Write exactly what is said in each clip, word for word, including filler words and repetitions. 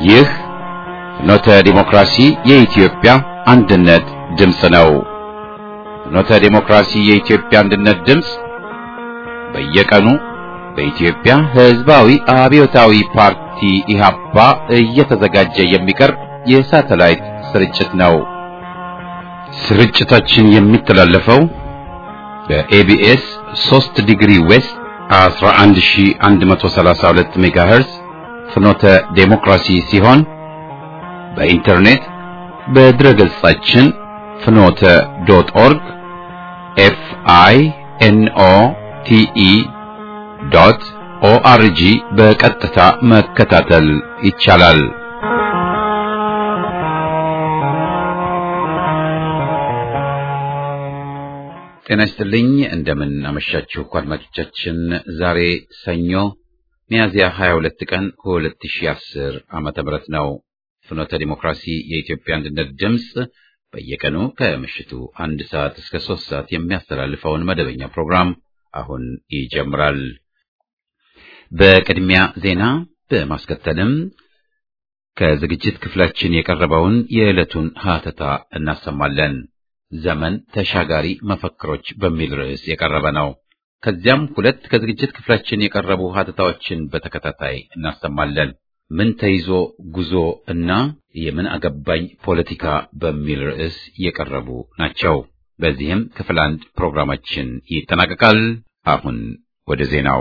ይህ ፍኖተ ዲሞክራሲ የኢትዮጵያ አንድነት ድምፅ ነው። ፍኖተ ዲሞክራሲ የኢትዮጵያ አንድነት ድምፅ በየቀኑ በኢትዮጵያ ሕዝባዊ አብዮታዊ ፓርቲ ኢህአፓ እየተዘጋጀ የሚቀርብ የሳተላይት ስርጭት ነው። ስርጭታችን የሚተላለፈው በኤቢኤስ ሶስት ዲግሪ ዌስት አስራ አንድ ሺህ አንድ መቶ ሰላሳ ሁለት ሜጋሄርዝ ፍኖተ ዴሞክራሲ ሲሆን በኢንተርኔት በድረገጻችን ፍኖተ ዶት ኦርግ ኤፍ አይ ኤን ኦ ቲ ኢ ዶት ኦ አር ጂ በቀጥታ መከታተል ይቻላል። ጤና ይስጥልኝ። እንደምን አመሻችሁ አድማጮቻችን። ዛሬ ሰኞ ሚያዝያ ሀያ ሁለት ቀን ሁለት ሺህ አስር ዓመተ ምህረት ነው። ፍኖተ ዲሞክራሲ የኢትዮጵያ አንድነት ድምፅ በየቀኑ ከምሽቱ አንድ ሰዓት እስከ ሶስት ሰዓት የሚያስተላልፈውን መደበኛ ፕሮግራም አሁን ይጀምራል። በቅድሚያ ዜና በማስከተልም ከዝግጅት ክፍላችን የቀረበውን የዕለቱን ሀተታ እናሰማለን። ዘመን ተሻጋሪ መፈክሮች በሚል ርዕስ የቀረበ ነው። ከዚያም ሁለት ከዝግጅት ክፍላችን የቀረቡ ሀተታዎችን በተከታታይ እናሰማለን። ምን ተይዞ ጉዞ እና የምን አገባኝ ፖለቲካ በሚል ርዕስ የቀረቡ ናቸው። በዚህም ክፍል አንድ ፕሮግራማችን ይጠናቀቃል። አሁን ወደ ዜናው።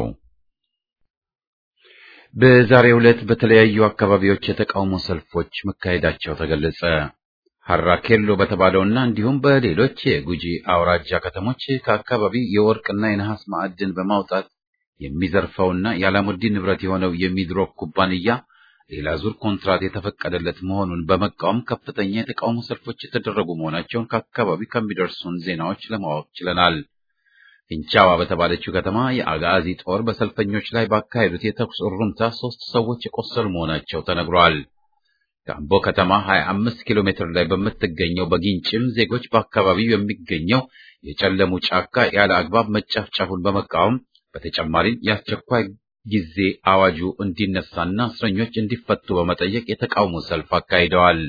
በዛሬው ዕለት በተለያዩ አካባቢዎች የተቃውሞ ሰልፎች መካሄዳቸው ተገለጸ። ሐራኬሎ በተባለውና እንዲሁም በሌሎች የጉጂ አውራጃ ከተሞች ከአካባቢ የወርቅና የነሐስ ማዕድን በማውጣት የሚዘርፈውና የአላሙዲን ንብረት የሆነው የሚድሮክ ኩባንያ ሌላ ዙር ኮንትራት የተፈቀደለት መሆኑን በመቃወም ከፍተኛ የተቃውሞ ሰልፎች የተደረጉ መሆናቸውን ከአካባቢ ከሚደርሱን ዜናዎች ለማወቅ ችለናል። ፊንቻዋ በተባለችው ከተማ የአጋዚ ጦር በሰልፈኞች ላይ ባካሄዱት የተኩስ እሩምታ ሶስት ሰዎች የቆሰሉ መሆናቸው ተነግሯል። ከአምቦ ከተማ ሀያ አምስት ኪሎ ሜትር ላይ በምትገኘው በጊንጭም ዜጎች በአካባቢው የሚገኘው የጨለሙ ጫካ ያለ አግባብ መጨፍጨፉን በመቃወም በተጨማሪም የአስቸኳይ ጊዜ አዋጁ እንዲነሳና እስረኞች እንዲፈቱ በመጠየቅ የተቃውሞ ሰልፍ አካሂደዋል።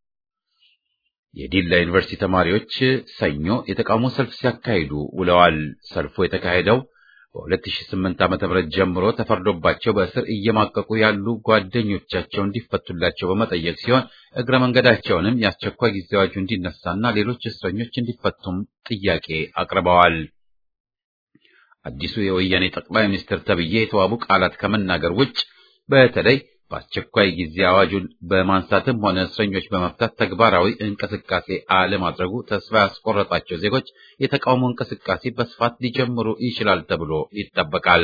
የዲላ ዩኒቨርሲቲ ተማሪዎች ሰኞ የተቃውሞ ሰልፍ ሲያካሂዱ ውለዋል። ሰልፉ የተካሄደው በሁለት ሺህ ስምንት ዓመተ ምህረት ጀምሮ ተፈርዶባቸው በእስር እየማቀቁ ያሉ ጓደኞቻቸው እንዲፈቱላቸው በመጠየቅ ሲሆን እግረ መንገዳቸውንም የአስቸኳይ ጊዜ አዋጁ እንዲነሳና ሌሎች እስረኞች እንዲፈቱም ጥያቄ አቅርበዋል። አዲሱ የወያኔ ጠቅላይ ሚኒስትር ተብዬ የተዋቡ ቃላት ከመናገር ውጭ በተለይ በአስቸኳይ ጊዜ አዋጁን በማንሳትም ሆነ እስረኞች በመፍታት ተግባራዊ እንቅስቃሴ አለማድረጉ ተስፋ ያስቆረጣቸው ዜጎች የተቃውሞ እንቅስቃሴ በስፋት ሊጀምሩ ይችላል ተብሎ ይጠበቃል።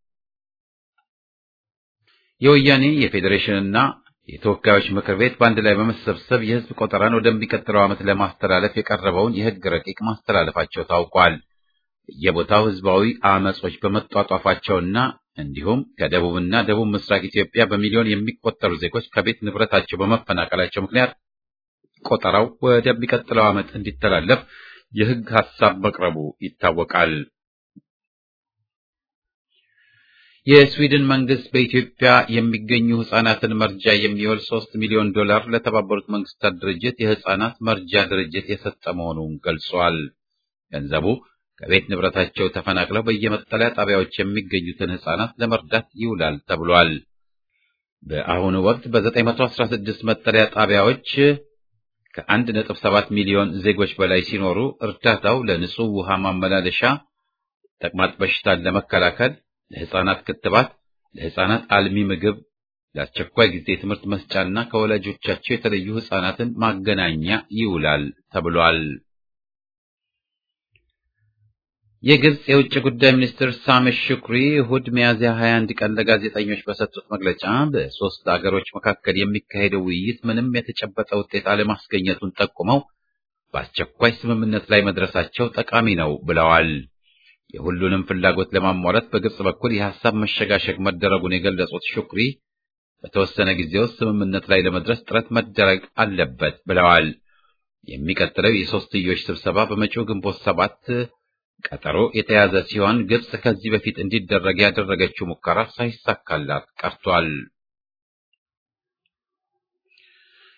የወያኔ የፌዴሬሽንና የተወካዮች ምክር ቤት በአንድ ላይ በመሰብሰብ የሕዝብ ቆጠራን ወደሚቀጥለው ዓመት ለማስተላለፍ የቀረበውን የሕግ ረቂቅ ማስተላለፋቸው ታውቋል። የቦታው ሕዝባዊ አመጾች በመጧጧፋቸውና እንዲሁም ከደቡብና ደቡብ ምስራቅ ኢትዮጵያ በሚሊዮን የሚቆጠሩ ዜጎች ከቤት ንብረታቸው በመፈናቀላቸው ምክንያት ቆጠራው ወደሚቀጥለው ዓመት እንዲተላለፍ የሕግ ሐሳብ መቅረቡ ይታወቃል። የስዊድን መንግስት በኢትዮጵያ የሚገኙ ሕፃናትን መርጃ የሚውል ሶስት ሚሊዮን ዶላር ለተባበሩት መንግስታት ድርጅት የሕፃናት መርጃ ድርጅት የሰጠ መሆኑን ገልጿል። ገንዘቡ ከቤት ንብረታቸው ተፈናቅለው በየመጠለያ ጣቢያዎች የሚገኙትን ሕፃናት ለመርዳት ይውላል ተብሏል። በአሁኑ ወቅት በዘጠኝ መቶ አስራ ስድስት መጠለያ ጣቢያዎች ከአንድ ነጥብ ሰባት ሚሊዮን ዜጎች በላይ ሲኖሩ እርዳታው ለንጹህ ውሃ ማመላለሻ፣ ተቅማጥ በሽታን ለመከላከል፣ ለሕፃናት ክትባት፣ ለሕፃናት አልሚ ምግብ፣ ለአስቸኳይ ጊዜ ትምህርት መስጫና ከወላጆቻቸው የተለዩ ሕፃናትን ማገናኛ ይውላል ተብሏል። የግብጽ የውጭ ጉዳይ ሚኒስትር ሳሜህ ሹክሪ እሁድ ሚያዝያ ሀያ አንድ ቀን ለጋዜጠኞች በሰጡት መግለጫ በሶስት አገሮች መካከል የሚካሄደው ውይይት ምንም የተጨበጠ ውጤት አለማስገኘቱን ጠቁመው በአስቸኳይ ስምምነት ላይ መድረሳቸው ጠቃሚ ነው ብለዋል። የሁሉንም ፍላጎት ለማሟላት በግብጽ በኩል የሐሳብ መሸጋሸግ መደረጉን የገለጹት ሹክሪ በተወሰነ ጊዜ ውስጥ ስምምነት ላይ ለመድረስ ጥረት መደረግ አለበት ብለዋል። የሚቀጥለው የሶስትዮሽ ስብሰባ በመጪው ግንቦት ሰባት ቀጠሮ የተያዘ ሲሆን ግብጽ ከዚህ በፊት እንዲደረግ ያደረገችው ሙከራ ሳይሳካላት ቀርቷል።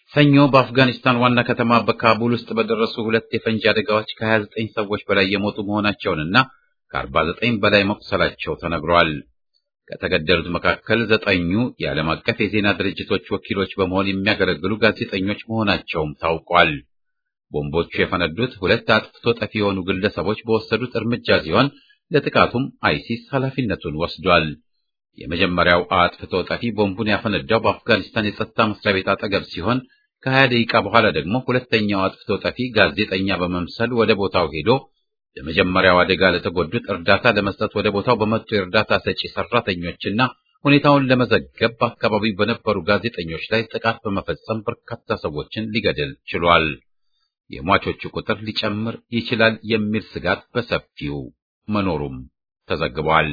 ሰኞ በአፍጋኒስታን ዋና ከተማ በካቡል ውስጥ በደረሱ ሁለት የፈንጂ አደጋዎች ከሀያ ዘጠኝ ሰዎች በላይ የሞቱ መሆናቸውንና ከአርባ ዘጠኝ በላይ መቁሰላቸው ተነግሯል። ከተገደሉት መካከል ዘጠኙ የዓለም አቀፍ የዜና ድርጅቶች ወኪሎች በመሆን የሚያገለግሉ ጋዜጠኞች መሆናቸውም ታውቋል። ቦምቦቹ የፈነዱት ሁለት አጥፍቶ ጠፊ የሆኑ ግለሰቦች በወሰዱት እርምጃ ሲሆን ለጥቃቱም አይሲስ ኃላፊነቱን ወስዷል። የመጀመሪያው አጥፍቶ ጠፊ ቦምቡን ያፈነዳው በአፍጋኒስታን የጸጥታ መስሪያ ቤት አጠገብ ሲሆን ከሀያ ደቂቃ በኋላ ደግሞ ሁለተኛው አጥፍቶ ጠፊ ጋዜጠኛ በመምሰል ወደ ቦታው ሄዶ ለመጀመሪያው አደጋ ለተጎዱት እርዳታ ለመስጠት ወደ ቦታው በመጡ የእርዳታ ሰጪ ሰራተኞችና ሁኔታውን ለመዘገብ በአካባቢው በነበሩ ጋዜጠኞች ላይ ጥቃት በመፈጸም በርካታ ሰዎችን ሊገድል ችሏል። የሟቾቹ ቁጥር ሊጨምር ይችላል የሚል ስጋት በሰፊው መኖሩም ተዘግቧል።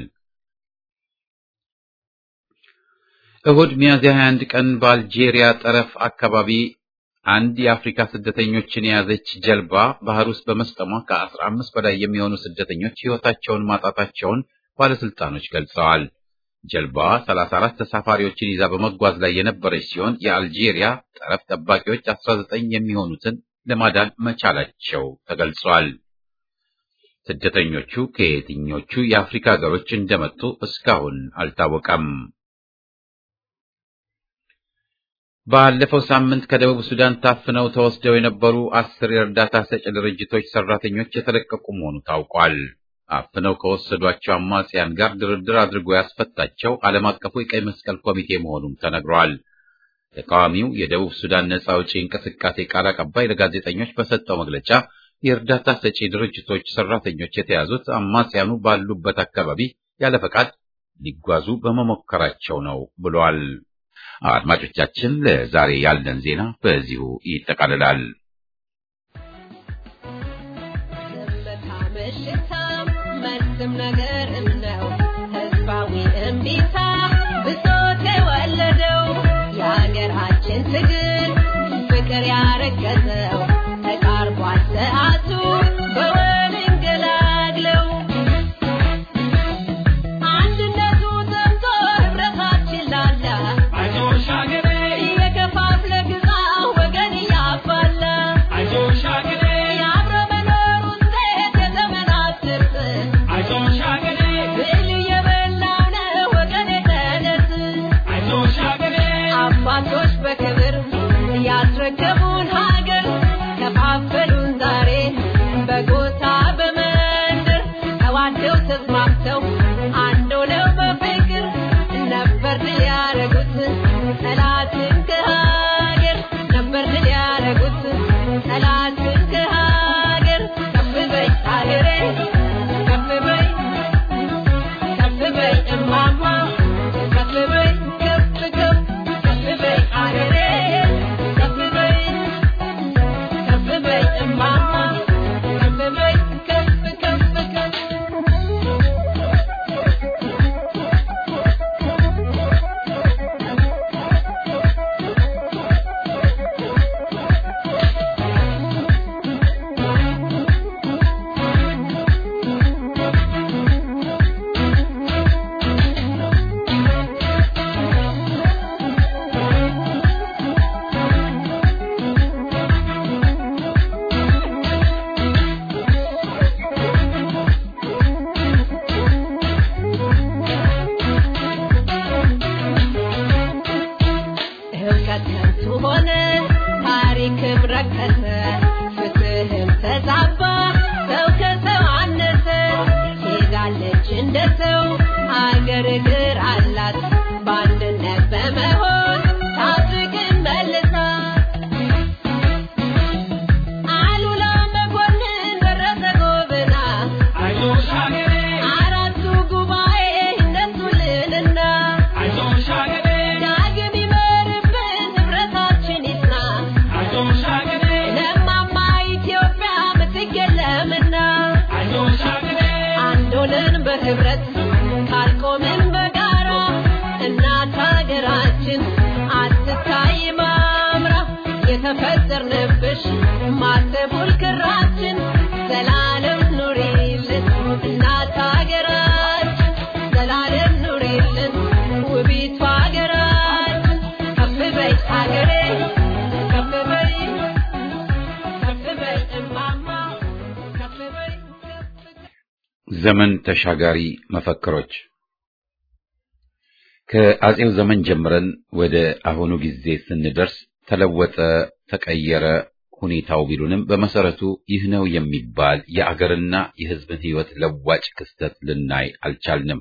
እሁድ ሚያዝያ ሃያ አንድ ቀን በአልጄሪያ ጠረፍ አካባቢ አንድ የአፍሪካ ስደተኞችን የያዘች ጀልባ ባህር ውስጥ በመስጠሟ ከአስራ አምስት በላይ የሚሆኑ ስደተኞች ሕይወታቸውን ማጣታቸውን ባለስልጣኖች ገልጸዋል። ጀልባዋ ሰላሳ አራት ተሳፋሪዎችን ይዛ በመጓዝ ላይ የነበረች ሲሆን የአልጄሪያ ጠረፍ ጠባቂዎች አስራ ዘጠኝ የሚሆኑትን ለማዳን መቻላቸው ተገልጿል። ስደተኞቹ ከየትኞቹ የአፍሪካ ሀገሮች እንደመጡ እስካሁን አልታወቀም። ባለፈው ሳምንት ከደቡብ ሱዳን ታፍነው ተወስደው የነበሩ አስር የእርዳታ ሰጪ ድርጅቶች ሰራተኞች የተለቀቁ መሆኑ ታውቋል። አፍነው ከወሰዷቸው አማጽያን ጋር ድርድር አድርጎ ያስፈታቸው ዓለም አቀፉ የቀይ መስቀል ኮሚቴ መሆኑም ተነግሯል። ተቃዋሚው የደቡብ ሱዳን ነጻ አውጪ እንቅስቃሴ ቃል አቀባይ ለጋዜጠኞች በሰጠው መግለጫ የእርዳታ ሰጪ ድርጅቶች ሰራተኞች የተያዙት አማጽያኑ ባሉበት አካባቢ ያለ ፈቃድ ሊጓዙ በመሞከራቸው ነው ብሏል። አድማጮቻችን፣ ለዛሬ ያለን ዜና በዚሁ ይጠቃልላል። ነገር ነው ተስፋዊ እምቢታ ብሶት የወለደው የሀገራችን ትግል ፍቅር ያረገዘው ተቃርቧል ሰዓቱ በወል እንገላግለው አንድነቱ ዘምቶ ህብረታችን ላላ አይዞሽ ሀገሬ እየከፋፍለ ግዛ ወገን እያባላ አይዞሽ ሀገሬ በክብር ያስረከቡን ሀገር ከፋፈሉን ዛሬ በጎሳ በመንደር ተዋደው ተስማምተው አንድ ሆነው በፍቅር ነበር ድል ያረጉት ጠላትን ከሀገር ነበር ድል ያረጉት ጠላትን ከሀገር ከፍ በይ ሀገሬ ከፍ በይ ከፍ በይ እማማ ከፍ በይ ከፍ ከፍ ህብረት ካልቆምን በጋራ እናት ሀገራችን አትታይ ማምራ የተፈጠርንብሽ ማተቡል ክራችን ዘላለም ኑሪልን እናት ሀገራችን ዘላለም ኑሪልን ውቢቷ ሀገራችን ከፍ በይ ሀገሬ ከፍ ዘመን ተሻጋሪ መፈክሮች ከአጼው ዘመን ጀምረን ወደ አሁኑ ጊዜ ስንደርስ ተለወጠ፣ ተቀየረ ሁኔታው ቢሉንም በመሰረቱ ይህ ነው የሚባል የአገርና የሕዝብን ሕይወት ለዋጭ ክስተት ልናይ አልቻልንም።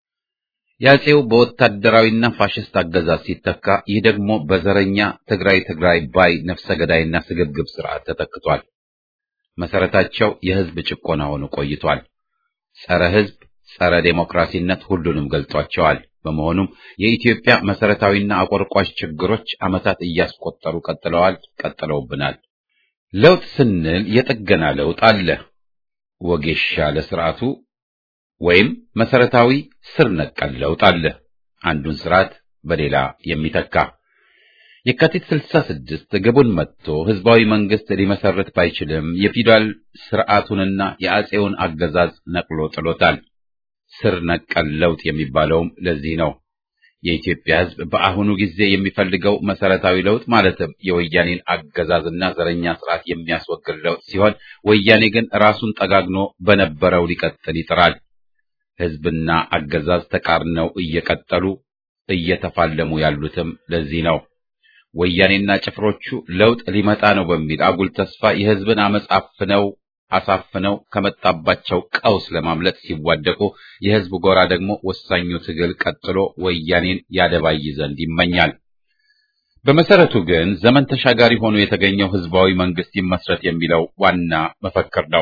የአጼው በወታደራዊና ፋሽስት አገዛዝ ሲተካ፣ ይህ ደግሞ በዘረኛ ትግራይ ትግራይ ባይ ነፍሰ ገዳይና ስግብግብ ስርዓት ተተክቷል። መሰረታቸው የሕዝብ ጭቆና ሆኖ ቆይቷል። ጸረ ሕዝብ፣ ጸረ ዴሞክራሲነት ሁሉንም ገልጧቸዋል። በመሆኑም የኢትዮጵያ መሰረታዊና አቆርቋሽ ችግሮች ዓመታት እያስቆጠሩ ቀጥለዋል፣ ቀጥለውብናል። ለውጥ ስንል የጥገና ለውጥ አለ። ወጌሻ ለስርዓቱ ወይም መሰረታዊ ስር ነቀል ለውጥ አለ፣ አንዱን ስርዓት በሌላ የሚተካ። የካቲት ስልሳ ስድስት ግቡን መጥቶ ህዝባዊ መንግስት ሊመሰረት ባይችልም የፊውዳል ስርዓቱንና የአጼውን አገዛዝ ነቅሎ ጥሎታል። ስር ነቀል ለውጥ የሚባለውም ለዚህ ነው። የኢትዮጵያ ህዝብ በአሁኑ ጊዜ የሚፈልገው መሰረታዊ ለውጥ ማለትም የወያኔን አገዛዝና ዘረኛ ስርዓት የሚያስወግድ ለውጥ ሲሆን፣ ወያኔ ግን ራሱን ጠጋግኖ በነበረው ሊቀጥል ይጥራል። ህዝብና አገዛዝ ተቃርነው እየቀጠሉ እየተፋለሙ ያሉትም ለዚህ ነው። ወያኔና ጭፍሮቹ ለውጥ ሊመጣ ነው በሚል አጉል ተስፋ የህዝብን አመጽ አፍነው አሳፍነው ከመጣባቸው ቀውስ ለማምለጥ ሲዋደቁ፣ የህዝብ ጎራ ደግሞ ወሳኙ ትግል ቀጥሎ ወያኔን ያደባይ ዘንድ ይመኛል። በመሰረቱ ግን ዘመን ተሻጋሪ ሆኖ የተገኘው ህዝባዊ መንግስት ይመስረት የሚለው ዋና መፈክር ነው።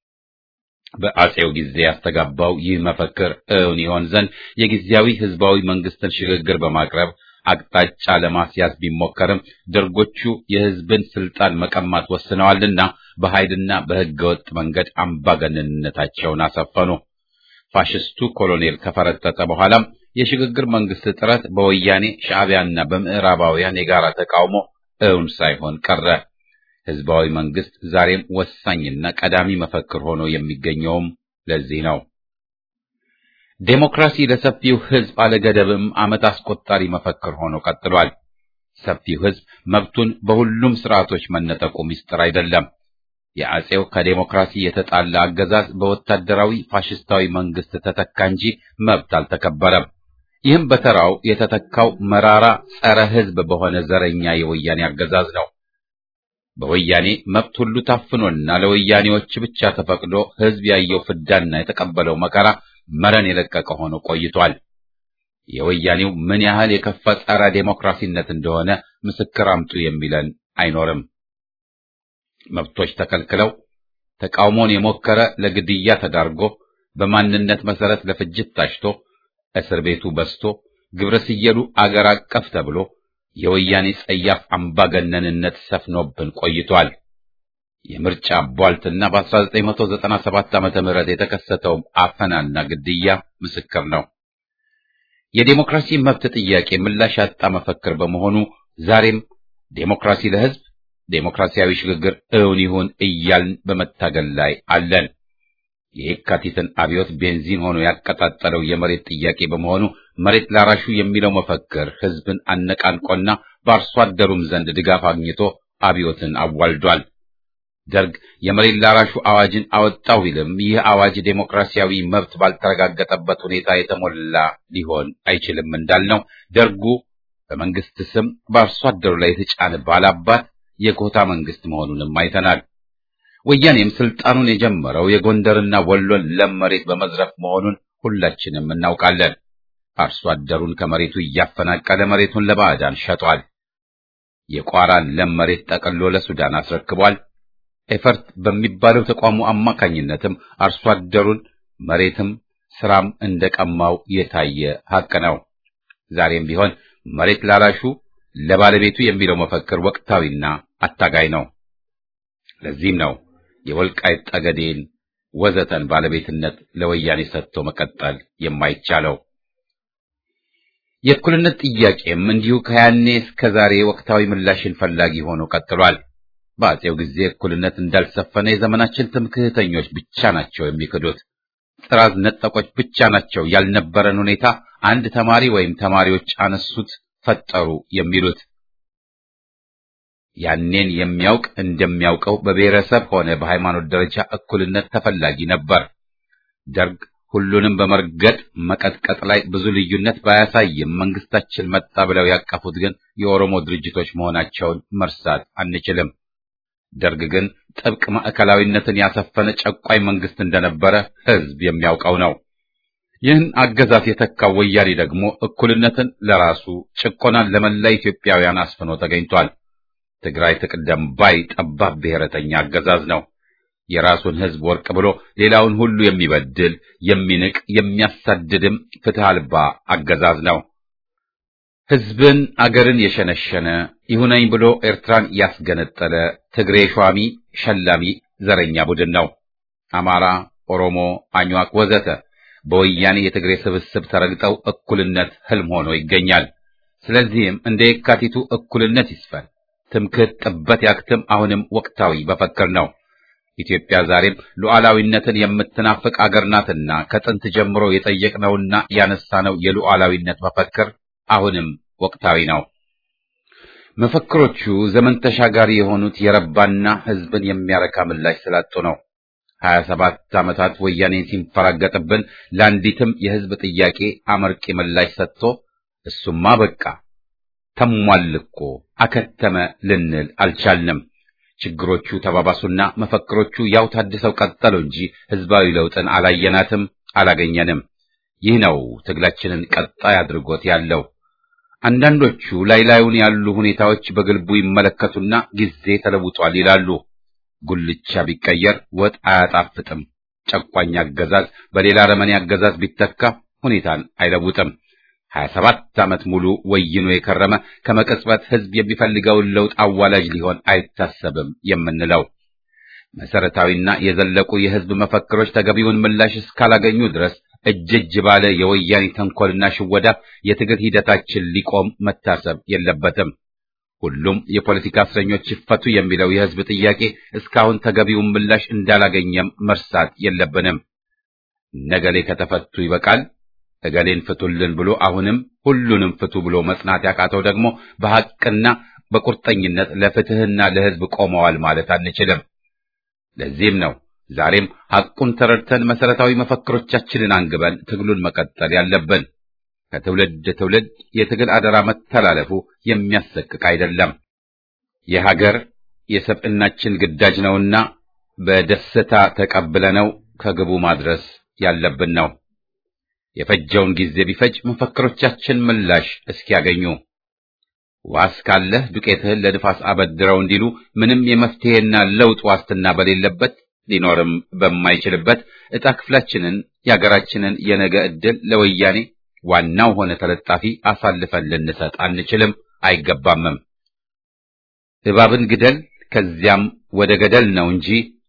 በአጼው ጊዜ ያስተጋባው ይህ መፈክር እውን ይሆን ዘንድ የጊዜያዊ ህዝባዊ መንግስትን ሽግግር በማቅረብ አቅጣጫ ለማስያዝ ቢሞከርም ደርጎቹ የህዝብን ስልጣን መቀማት ወስነዋልና በኃይልና በህገወጥ መንገድ አምባገነንነታቸውን አሰፈኑ። ፋሽስቱ ኮሎኔል ከፈረጠጠ በኋላም የሽግግር መንግስት ጥረት በወያኔ ሻዕቢያና በምዕራባውያን የጋራ ተቃውሞ እውን ሳይሆን ቀረ። ህዝባዊ መንግስት ዛሬም ወሳኝና ቀዳሚ መፈክር ሆኖ የሚገኘውም ለዚህ ነው። ዴሞክራሲ ለሰፊው ህዝብ አለገደብም ዓመት አስቆጣሪ መፈክር ሆኖ ቀጥሏል። ሰፊው ህዝብ መብቱን በሁሉም ስርዓቶች መነጠቁ ምስጢር አይደለም። የአጼው ከዴሞክራሲ የተጣላ አገዛዝ በወታደራዊ ፋሽስታዊ መንግስት ተተካ እንጂ መብት አልተከበረም። ይህም በተራው የተተካው መራራ ጸረ ህዝብ በሆነ ዘረኛ የወያኔ አገዛዝ ነው። በወያኔ መብት ሁሉ ታፍኖና ለወያኔዎች ብቻ ተፈቅዶ ህዝብ ያየው ፍዳና የተቀበለው መከራ መረን የለቀቀ ሆኖ ቆይቷል። የወያኔው ምን ያህል የከፋ ጸረ ዴሞክራሲነት እንደሆነ ምስክር አምጡ የሚለን አይኖርም። መብቶች ተከልክለው ተቃውሞን የሞከረ ለግድያ ተዳርጎ በማንነት መሰረት ለፍጅት ታጭቶ እስር ቤቱ በስቶ ግብረ ስየሉ አገር አቀፍ ተብሎ የወያኔ ጸያፍ አምባገነንነት ሰፍኖብን ቆይቷል። የምርጫ ቧልትና በአስራ ዘጠኝ መቶ ዘጠና ሰባት ዓመተ ምህረት የተከሰተው አፈናና ግድያ ምስክር ነው። የዴሞክራሲ መብት ጥያቄ ምላሽ ያጣ መፈክር በመሆኑ ዛሬም ዴሞክራሲ ለህዝብ፣ ዴሞክራሲያዊ ሽግግር እውን ይሁን እያልን በመታገል ላይ አለን። የየካቲትን አብዮት ቤንዚን ሆኖ ያቀጣጠለው የመሬት ጥያቄ በመሆኑ መሬት ላራሹ የሚለው መፈክር ህዝብን አነቃንቆና በአርሶ አደሩም ዘንድ ድጋፍ አግኝቶ አብዮትን አዋልዷል። ደርግ የመሬት ላራሹ አዋጅን አወጣው ቢልም ይህ አዋጅ ዴሞክራሲያዊ መብት ባልተረጋገጠበት ሁኔታ የተሞላ ሊሆን አይችልም እንዳልነው ደርጉ በመንግስት ስም በአርሶ አደሩ ላይ የተጫነ ባላባት የኮታ መንግስት መሆኑንም አይተናል። ወያኔም ስልጣኑን የጀመረው የጎንደርና ወሎን ለም መሬት በመዝረፍ መሆኑን ሁላችንም እናውቃለን። አርሶ አደሩን ከመሬቱ እያፈናቀለ መሬቱን ለባዕዳን ሸጧል። የቋራን ለም መሬት ጠቅልሎ ለሱዳን አስረክቧል። ኤፈርት በሚባለው ተቋሙ አማካኝነትም አርሶ አደሩን መሬትም ስራም እንደቀማው የታየ ሀቅ ነው። ዛሬም ቢሆን መሬት ላራሹ ለባለቤቱ የሚለው መፈክር ወቅታዊና አታጋይ ነው። ለዚህም ነው የወልቃይት ጠገዴን ወዘተን ባለቤትነት ለወያኔ ሰጥቶ መቀጠል የማይቻለው። የእኩልነት ጥያቄም እንዲሁ ከያኔ እስከ ዛሬ ወቅታዊ ምላሽን ፈላጊ ሆኖ ቀጥሏል። በአጼው ጊዜ እኩልነት እንዳልሰፈነ የዘመናችን ትምክህተኞች ብቻ ናቸው የሚክዱት። ጥራዝ ነጠቆች ብቻ ናቸው ያልነበረን ሁኔታ አንድ ተማሪ ወይም ተማሪዎች አነሱት ፈጠሩ የሚሉት። ያኔን የሚያውቅ እንደሚያውቀው በብሔረሰብ ሆነ በሃይማኖት ደረጃ እኩልነት ተፈላጊ ነበር። ደርግ ሁሉንም በመርገጥ መቀጥቀጥ ላይ ብዙ ልዩነት ባያሳይም መንግስታችን መጣ ብለው ያቀፉት ግን የኦሮሞ ድርጅቶች መሆናቸውን መርሳት አንችልም። ደርግ ግን ጥብቅ ማዕከላዊነትን ያሰፈነ ጨቋይ መንግስት እንደነበረ ህዝብ የሚያውቀው ነው። ይህን አገዛዝ የተካው ወያኔ ደግሞ እኩልነትን ለራሱ ጭቆናን ለመላ ኢትዮጵያውያን አስፍኖ ተገኝቷል። ትግራይ ትቅደም ባይ ጠባብ ብሔረተኛ አገዛዝ ነው። የራሱን ህዝብ ወርቅ ብሎ ሌላውን ሁሉ የሚበድል የሚንቅ የሚያሳድድም ፍትህ አልባ አገዛዝ ነው። ህዝብን አገርን የሸነሸነ ይሁነኝ ብሎ ኤርትራን ያስገነጠለ ትግሬ ሿሚ ሸላሚ ዘረኛ ቡድን ነው። አማራ፣ ኦሮሞ፣ አኝዋክ ወዘተ በወያኔ የትግሬ ስብስብ ተረግጠው እኩልነት ህልም ሆኖ ይገኛል። ስለዚህም እንደ የካቲቱ እኩልነት ይስፈን፣ ትምክህት ጥበት ያክትም አሁንም ወቅታዊ መፈክር ነው። ኢትዮጵያ ዛሬም ሉዓላዊነትን የምትናፍቅ አገር ናትና ከጥንት ጀምሮ የጠየቅነውና ያነሳነው የሉዓላዊነት መፈክር አሁንም ወቅታዊ ነው። መፈክሮቹ ዘመን ተሻጋሪ የሆኑት የረባና ህዝብን የሚያረካ ምላሽ ስላጡ ነው። ሀያ ሰባት ዓመታት ወያኔን ሲንፈራገጥብን ለአንዲትም የህዝብ ጥያቄ አመርቂ ምላሽ ሰጥቶ እሱማ በቃ ተሟልኮ አከተመ ልንል አልቻልንም። ችግሮቹ ተባባሱና መፈክሮቹ ያው ታድሰው ቀጠሉ እንጂ ህዝባዊ ለውጥን አላየናትም፣ አላገኘንም። ይህ ነው ትግላችንን ቀጣይ አድርጎት ያለው። አንዳንዶቹ ላይ ላዩን ያሉ ሁኔታዎች በግልቡ ይመለከቱና ጊዜ ተለውጧል ይላሉ። ጉልቻ ቢቀየር ወጥ አያጣፍጥም። ጨቋኝ አገዛዝ በሌላ ረመኔ አገዛዝ ቢተካ ሁኔታን አይለውጥም። ሀያ ሰባት ዓመት ሙሉ ወይኖ የከረመ ከመቀጽበት ህዝብ የሚፈልገውን ለውጥ አዋላጅ ሊሆን አይታሰብም የምንለው መሰረታዊና የዘለቁ የህዝብ መፈክሮች ተገቢውን ምላሽ እስካላገኙ ድረስ እጅጅ ባለ የወያኔ ተንኮልና ሽወዳ የትግል ሂደታችን ሊቆም መታሰብ የለበትም። ሁሉም የፖለቲካ እስረኞች ይፈቱ የሚለው የህዝብ ጥያቄ እስካሁን ተገቢውን ምላሽ እንዳላገኘም መርሳት የለብንም። ነገሌ ከተፈቱ ይበቃል፣ እገሌን ፍቱልን ብሎ አሁንም ሁሉንም ፍቱ ብሎ መጽናት ያቃተው ደግሞ በሐቅና በቁርጠኝነት ለፍትህና ለህዝብ ቆመዋል ማለት አንችልም። ለዚህም ነው ዛሬም ሐቁን ተረድተን መሰረታዊ መፈክሮቻችንን አንግበን ትግሉን መቀጠል ያለብን። ከትውልድ ትውልድ የትግል አደራ መተላለፉ የሚያሰቅቅ አይደለም። የሀገር የሰብዕናችን ግዳጅ ነውና በደስታ ተቀብለነው ከግቡ ማድረስ ያለብን ነው። የፈጀውን ጊዜ ቢፈጅ መፈክሮቻችን ምላሽ እስኪያገኙ ዋስ ካለህ ዱቄትህን ለንፋስ አበድረው እንዲሉ ምንም የመፍትሄና ለውጥ ዋስትና በሌለበት ሊኖርም በማይችልበት ዕጣ ክፍላችንን የሀገራችንን የነገ ዕድል ለወያኔ ዋናው ሆነ ተለጣፊ አሳልፈን ልንሰጥ አንችልም፣ አይገባምም። እባብን ግደል ከዚያም ወደ ገደል ነው እንጂ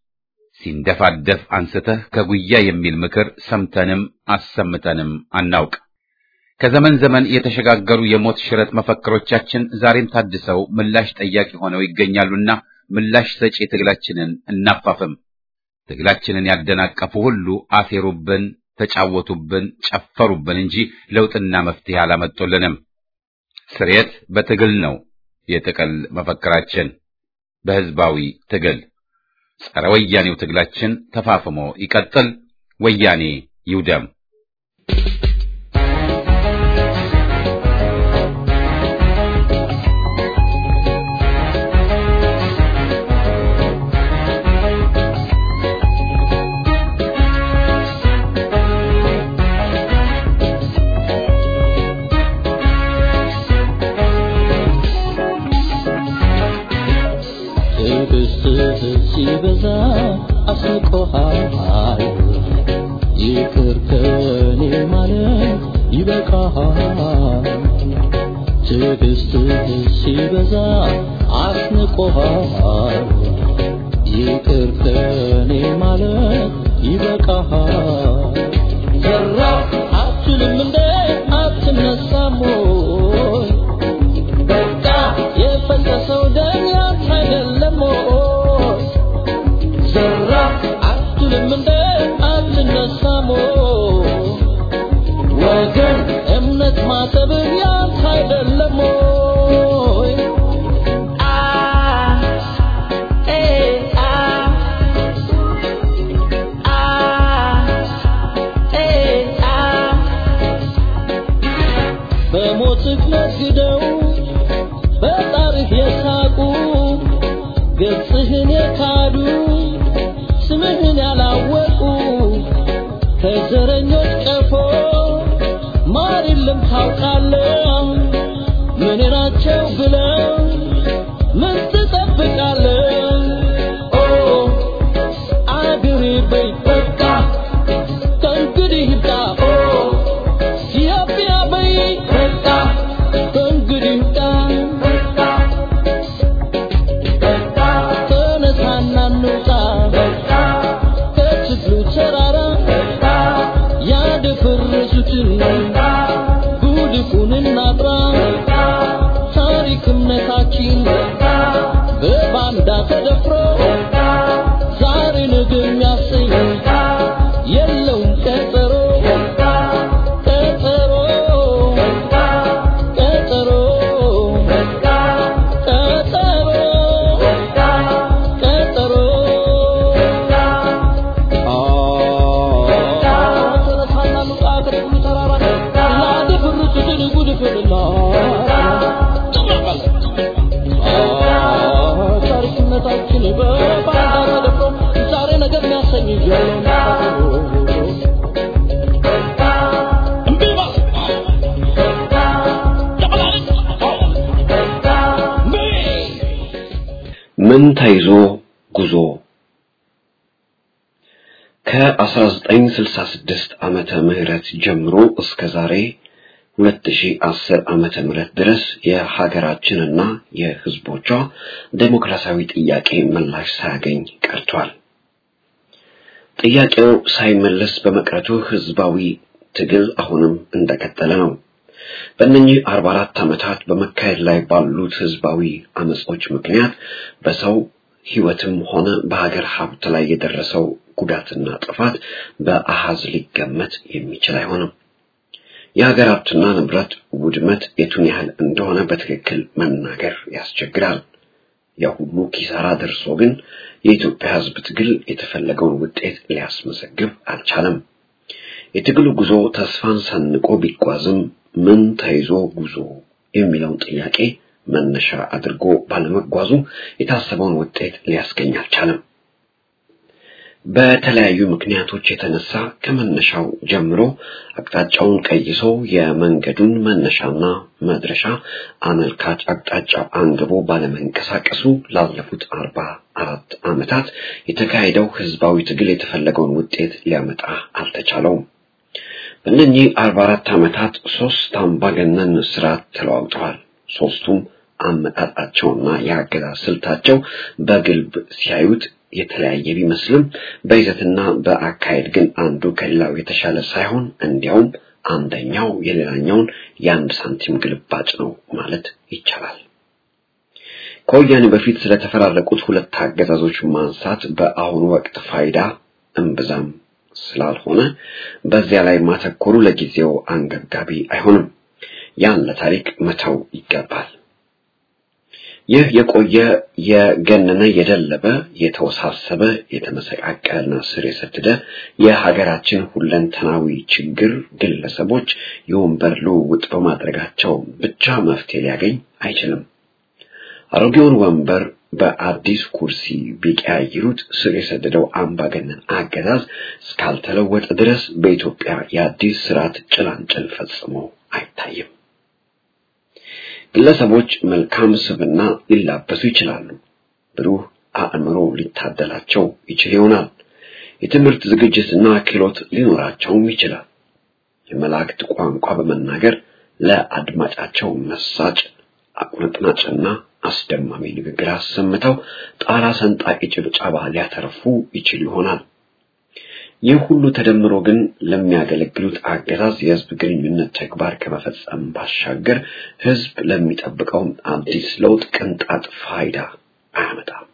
ሲንደፋደፍ አንስተህ ከጉያ የሚል ምክር ሰምተንም አሰምተንም አናውቅ። ከዘመን ዘመን የተሸጋገሩ የሞት ሽረት መፈክሮቻችን ዛሬም ታድሰው ምላሽ ጠያቂ ሆነው ይገኛሉና ምላሽ ሰጪ ትግላችንን እናፋፍም። ትግላችንን ያደናቀፉ ሁሉ አሴሩብን፣ ተጫወቱብን፣ ጨፈሩብን እንጂ ለውጥና መፍትሄ አላመጡልንም። ስርየት በትግል ነው የጥቅል መፈክራችን፣ በህዝባዊ ትግል። ጸረ ወያኔው ትግላችን ተፋፍሞ ይቀጥል። ወያኔ ይውደም። ሲበዛ አስቆሃል ይቅር ከኔ ማለት ይበቃሃል። ትዕግስትህ ሲበዛ አስቆሃል ይቅር ከኔ ማለት ይበቃሃል። ዘራ አትልም እንደ አትነሳም ወይ በቃ የፈሰሰው ደም ያንተ አይደለም ወይ? ዘራ አትልም እንደ አትነሳም ወይ? ወገን እምነት ማሰብ ያንተ አይደለም ወይ? አ ኤ አ አ በስክ ነግደው በታሪክ የሳቁ ገጽህን የካዱ ስምህን ያላወቁ ከዘረኞች ቀፎ ማር የለም ታውቃለህ ምን ናቸው ብለው ምን ትጠብቃለህ ኦ አገሬ በይ በቃ ከእንግዲህ ይብቃ ኦ ኢትዮጵያ በይ በቃ ከእንግዲህ ይብቃ ተነሳና እንውጣ ከችግሩ ተራራ ያደፈረሱትን ጉድፉን እናጥራ ታሪክ እምነታችን በባንዳ ተደፍሮ ዛሬ ነገ የሚያሰኝ የለውም ቀጠሮ ቀጠሮ ቀጠሮ ቀጠሮ ቀጠሮ ተነሳና እንውጣ ከችግሩ ተራራ ያደፈረሱትን ጉድፉን ታሪክነታችን በባንዳ ተደፍሮ ዛሬ ነገር የሚያሰኝ ምን ተይዞ ጉዞ ከ1966 ዓመተ ምህረት ጀምሮ እስከ ዛሬ ሁለት ሺህ አስር ዓመተ ምህረት ድረስ የሀገራችንና የህዝቦቿ ዴሞክራሲያዊ ጥያቄ ምላሽ ሳያገኝ ቀርቷል። ጥያቄው ሳይመለስ በመቅረቱ ህዝባዊ ትግል አሁንም እንደቀጠለ ነው። በእነኚህ አርባ አራት ዓመታት በመካሄድ ላይ ባሉት ህዝባዊ አመጾች ምክንያት በሰው ህይወትም ሆነ በሀገር ሀብት ላይ የደረሰው ጉዳትና ጥፋት በአሃዝ ሊገመት የሚችል አይሆንም። የሀገር ሀብትና ንብረት ውድመት የቱን ያህል እንደሆነ በትክክል መናገር ያስቸግራል። የሁሉ ኪሳራ ደርሶ ግን የኢትዮጵያ ህዝብ ትግል የተፈለገውን ውጤት ሊያስመዘግብ አልቻለም። የትግሉ ጉዞ ተስፋን ሰንቆ ቢጓዝም ምን ተይዞ ጉዞ የሚለውን ጥያቄ መነሻ አድርጎ ባለመጓዙ የታሰበውን ውጤት ሊያስገኝ አልቻለም። በተለያዩ ምክንያቶች የተነሳ ከመነሻው ጀምሮ አቅጣጫውን ቀይሶ የመንገዱን መነሻና መድረሻ አመልካች አቅጣጫ አንግቦ ባለመንቀሳቀሱ ላለፉት አርባ አራት ዓመታት የተካሄደው ህዝባዊ ትግል የተፈለገውን ውጤት ሊያመጣ አልተቻለውም። በእነኚህ አርባ አራት ዓመታት ሶስት አምባገነን ስርዓት ተለዋውጠዋል። ሶስቱም አመጣጣቸውና የአገዛዝ ስልታቸው በግልብ ሲያዩት የተለያየ ቢመስልም በይዘትና በአካሄድ ግን አንዱ ከሌላው የተሻለ ሳይሆን እንዲያውም አንደኛው የሌላኛውን የአንድ ሳንቲም ግልባጭ ነው ማለት ይቻላል። ከወያኔ በፊት ስለተፈራረቁት ሁለት አገዛዞች ማንሳት በአሁኑ ወቅት ፋይዳ እምብዛም ስላልሆነ በዚያ ላይ ማተኮሩ ለጊዜው አንገብጋቢ አይሆንም። ያን ለታሪክ መተው ይገባል። ይህ የቆየ የገነነ የደለበ የተወሳሰበ የተመሰቃቀለና ስር የሰደደ የሀገራችን ሁለንተናዊ ችግር ግለሰቦች የወንበር ልውውጥ በማድረጋቸው ብቻ መፍትሄ ሊያገኝ አይችልም። አሮጌውን ወንበር በአዲስ ኩርሲ ቢቀያይሩት ስር የሰደደው አምባገነን አገዛዝ እስካልተለወጠ ድረስ በኢትዮጵያ የአዲስ ስርዓት ጭላንጭል ፈጽሞ አይታይም። ግለሰቦች መልካም ስብዕና ሊላበሱ ይችላሉ። ብሩህ አእምሮ ሊታደላቸው ይችል ይሆናል። የትምህርት ዝግጅትና ክህሎት ሊኖራቸውም ይችላል። የመላእክት ቋንቋ በመናገር ለአድማጫቸው መሳጭ አቁርጥናጭና አስደማሚ ንግግር አሰምተው ጣራ ሰንጣቂ ጭብጨባ ሊያተርፉ ይችል ይሆናል። ይህ ሁሉ ተደምሮ ግን ለሚያገለግሉት አገዛዝ የህዝብ ግንኙነት ተግባር ከመፈጸም ባሻገር ህዝብ ለሚጠብቀው አዲስ ለውጥ ቅንጣት ፋይዳ አያመጣም።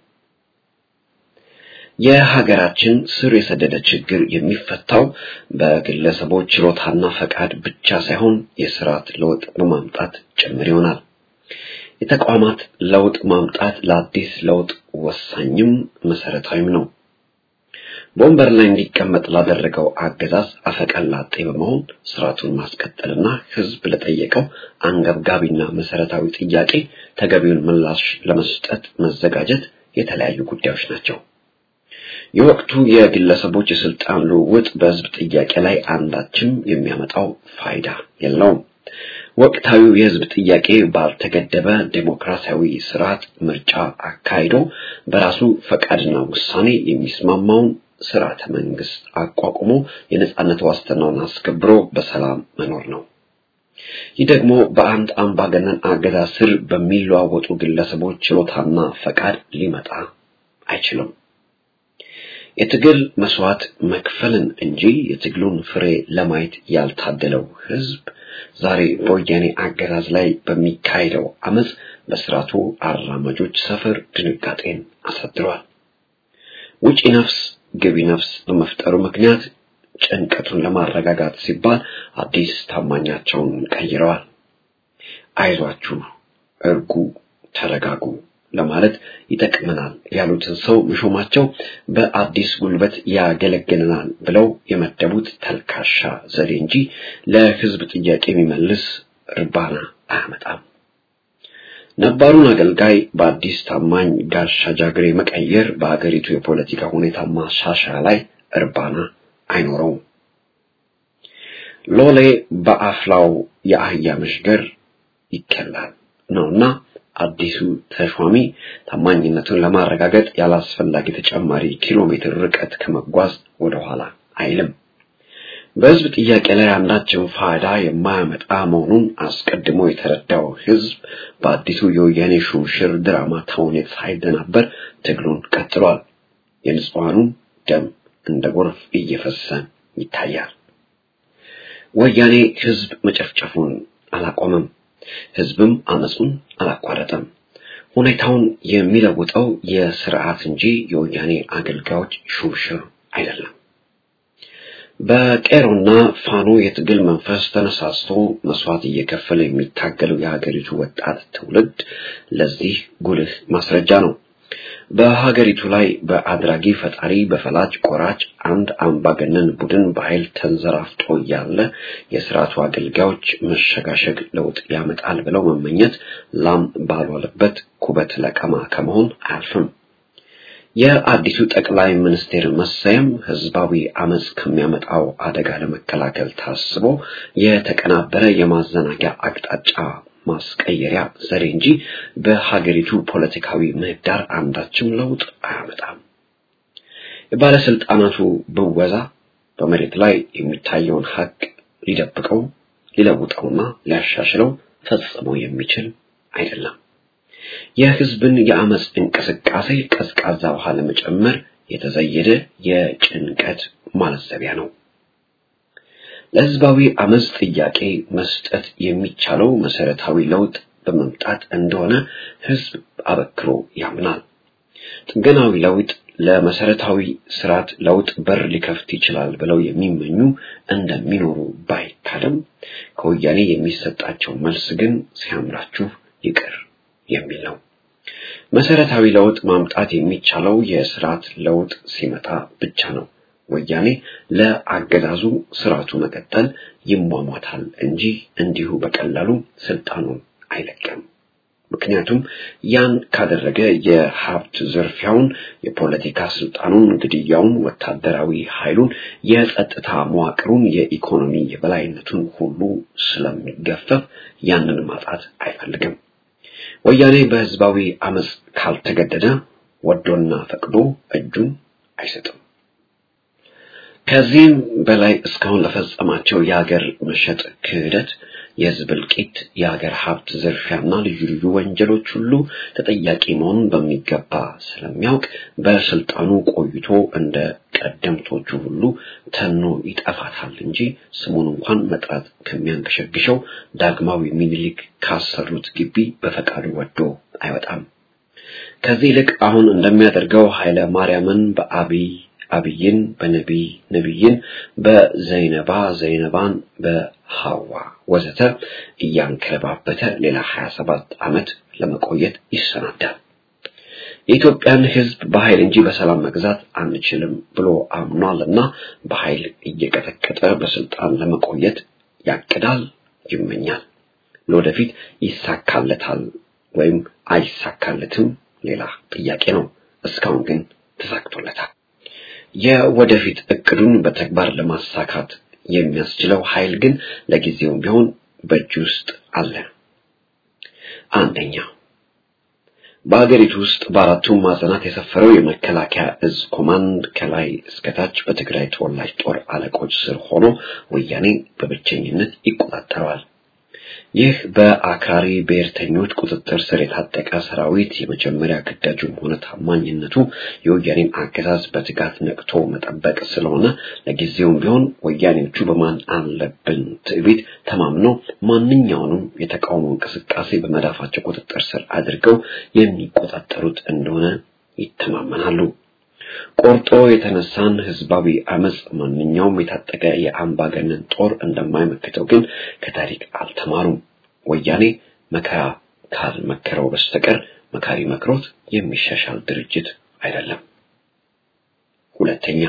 የሀገራችን ስር የሰደደ ችግር የሚፈታው በግለሰቦች ችሎታና ፈቃድ ብቻ ሳይሆን የስርዓት ለውጥ በማምጣት ጭምር ይሆናል። የተቋማት ለውጥ ማምጣት ለአዲስ ለውጥ ወሳኝም መሰረታዊም ነው። በወንበር ላይ እንዲቀመጥ ላደረገው አገዛዝ አፈቀላጤ በመሆን ስርዓቱን ማስቀጠልና ህዝብ ለጠየቀው አንገብጋቢና መሰረታዊ ጥያቄ ተገቢውን ምላሽ ለመስጠት መዘጋጀት የተለያዩ ጉዳዮች ናቸው። የወቅቱ የግለሰቦች የስልጣን ልውውጥ በህዝብ ጥያቄ ላይ አንዳችም የሚያመጣው ፋይዳ የለውም። ወቅታዊው የህዝብ ጥያቄ ባልተገደበ ዴሞክራሲያዊ ስርዓት ምርጫ አካሂዶ በራሱ ፈቃድና ውሳኔ የሚስማማውን ስርዓተ መንግስት አቋቁሞ የነጻነት ዋስትናውን አስከብሮ በሰላም መኖር ነው። ይህ ደግሞ በአንድ አምባገነን አገዛዝ ስር በሚለዋወጡ ግለሰቦች ችሎታና ፈቃድ ሊመጣ አይችልም። የትግል መስዋዕት መክፈልን እንጂ የትግሉን ፍሬ ለማየት ያልታደለው ህዝብ ዛሬ በወያኔ አገዛዝ ላይ በሚካሄደው አመጽ በስርዓቱ አራማጆች ሰፈር ድንጋጤን አሳድሯል። ውጪ ነፍስ ገቢ ነፍስ በመፍጠሩ ምክንያት ጭንቀቱን ለማረጋጋት ሲባል አዲስ ታማኛቸውን ቀይረዋል። አይዟችሁ እርጉ ተረጋጉ ለማለት ይጠቅመናል ያሉትን ሰው መሾማቸው በአዲስ ጉልበት ያገለግለናል ብለው የመደቡት ተልካሻ ዘዴ እንጂ ለህዝብ ጥያቄ የሚመልስ እርባና አያመጣም። ነባሩን አገልጋይ በአዲስ ታማኝ ጋሻ ጃግሬ መቀየር በአገሪቱ የፖለቲካ ሁኔታ ማሻሻያ ላይ እርባና አይኖረውም። ሎሌ በአፍላው የአህያ መሽገር ይከላል ነውና አዲሱ ተሿሚ ታማኝነቱን ለማረጋገጥ ያላስፈላጊ ተጨማሪ ኪሎ ሜትር ርቀት ከመጓዝ ወደ ኋላ አይልም። በህዝብ ጥያቄ ላይ አንዳችም ፋይዳ የማያመጣ መሆኑን አስቀድሞ የተረዳው ህዝብ በአዲሱ የወያኔ ሹምሽር ድራማ ተውኔት ሳይደናበር ትግሉን ቀጥሏል። የንጹሃኑ ደም እንደ ጎርፍ እየፈሰሰ ይታያል። ወያኔ ህዝብ መጨፍጨፉን አላቆመም። ህዝብም አመጹን አላቋረጠም። ሁኔታውን የሚለውጠው የሥርዓት እንጂ የወያኔ አገልጋዮች ሹምሽር አይደለም። በቄሮና ፋኖ የትግል መንፈስ ተነሳስቶ መስዋዕት እየከፈለ የሚታገለው የሀገሪቱ ወጣት ትውልድ ለዚህ ጉልህ ማስረጃ ነው። በሀገሪቱ ላይ በአድራጊ ፈጣሪ በፈላጭ ቆራጭ አንድ አምባገነን ቡድን በኃይል ተንዘራፍጦ ያለ የሥርዓቱ አገልጋዮች መሸጋሸግ ለውጥ ያመጣል ብለው መመኘት ላም ባልዋለበት ኩበት ለቀማ ከመሆን አያልፍም። የአዲሱ ጠቅላይ ሚኒስትር መሰየም ህዝባዊ አመጽ ከሚያመጣው አደጋ ለመከላከል ታስቦ የተቀናበረ የማዘናጊያ አቅጣጫ ማስቀየሪያ ዘዴ እንጂ በሀገሪቱ ፖለቲካዊ ምህዳር አንዳችም ለውጥ አያመጣም። የባለስልጣናቱ ብወዛ በመሬት ላይ የሚታየውን ሀቅ ሊደብቀው ሊለውጠውና ሊያሻሽለው ፈጽሞ የሚችል አይደለም። የህዝብን የአመጽ እንቅስቃሴ ቀዝቃዛ ውሃ ለመጨመር የተዘየደ የጭንቀት ማለዘቢያ ነው። ለህዝባዊ አመጽ ጥያቄ መስጠት የሚቻለው መሰረታዊ ለውጥ በመምጣት እንደሆነ ህዝብ አበክሮ ያምናል። ጥገናዊ ለውጥ ለመሰረታዊ ስርዓት ለውጥ በር ሊከፍት ይችላል ብለው የሚመኙ እንደሚኖሩ ባይካደም ከወያኔ የሚሰጣቸው መልስ ግን ሲያምራችሁ ይቅር የሚል ነው። መሰረታዊ ለውጥ ማምጣት የሚቻለው የስርዓት ለውጥ ሲመጣ ብቻ ነው። ወያኔ ለአገዛዙ ስርዓቱ መቀጠል ይሟሟታል እንጂ እንዲሁ በቀላሉ ስልጣኑን አይለቅም። ምክንያቱም ያን ካደረገ የሀብት ዘርፊያውን፣ የፖለቲካ ስልጣኑን፣ ግድያውን፣ ወታደራዊ ኃይሉን፣ የጸጥታ መዋቅሩን፣ የኢኮኖሚ የበላይነቱን ሁሉ ስለሚገፈፍ ያንን ማጣት አይፈልግም። ወያኔ በህዝባዊ አመጽ ካልተገደደ ወዶና ፈቅዶ እጁን አይሰጥም። ከዚህም በላይ እስካሁን ለፈጸማቸው የሀገር መሸጥ ክህደት፣ የህዝብ እልቂት፣ የሀገር ሀብት ዘርፊያና ልዩ ልዩ ወንጀሎች ሁሉ ተጠያቂ መሆኑን በሚገባ ስለሚያውቅ በስልጣኑ ቆይቶ እንደ ቀደምቶቹ ሁሉ ተኖ ይጠፋታል እንጂ ስሙን እንኳን መጥራት ከሚያንገሸግሸው ዳግማዊ ሚኒሊክ ካሰሩት ግቢ በፈቃዱ ወዶ አይወጣም። ከዚህ ልክ አሁን እንደሚያደርገው ኃይለ ማርያምን በአብይ አብይን በነቢይ ነቢይን በዘይነባ ዘይነባን በሐዋ ወዘተ እያንከባበተ ሌላ ሀያ ሰባት ዓመት ለመቆየት ይሰናዳል። የኢትዮጵያን ህዝብ በኃይል እንጂ በሰላም መግዛት አንችልም ብሎ አምኗልና በኃይል እየቀጠቀጠ በስልጣን ለመቆየት ያቅዳል፣ ይመኛል። ለወደፊት ይሳካለታል ወይም አይሳካለትም ሌላ ጥያቄ ነው። እስካሁን ግን ተሳክቶለታል። የወደፊት እቅዱን በተግባር ለማሳካት የሚያስችለው ኃይል ግን ለጊዜውም ቢሆን በእጁ ውስጥ አለ። አንደኛ፣ በአገሪቱ ውስጥ በአራቱም ማዕዘናት የሰፈረው የመከላከያ እዝ ኮማንድ ከላይ እስከታች በትግራይ ተወላጅ ጦር አለቆች ስር ሆኖ ወያኔ በብቸኝነት ይቆጣጠረዋል። ይህ በአክራሪ ብሔርተኞች ቁጥጥር ስር የታጠቀ ሰራዊት የመጀመሪያ ግዳጁም ሆነ ታማኝነቱ የወያኔን አገዛዝ በትጋት ነቅቶ መጠበቅ ስለሆነ ለጊዜውም ቢሆን ወያኔዎቹ በማን አለብን ትዕቢት ተማምነው ማንኛውንም የተቃውሞ እንቅስቃሴ በመዳፋቸው ቁጥጥር ስር አድርገው የሚቆጣጠሩት እንደሆነ ይተማመናሉ። ቆርጦ የተነሳን ህዝባዊ አመጽ ማንኛውም የታጠቀ የአምባገነን ጦር እንደማይመክተው ግን ከታሪክ አልተማሩም። ወያኔ መከራ ካልመከረው በስተቀር መካሪ መክሮት የሚሻሻል ድርጅት አይደለም። ሁለተኛ፣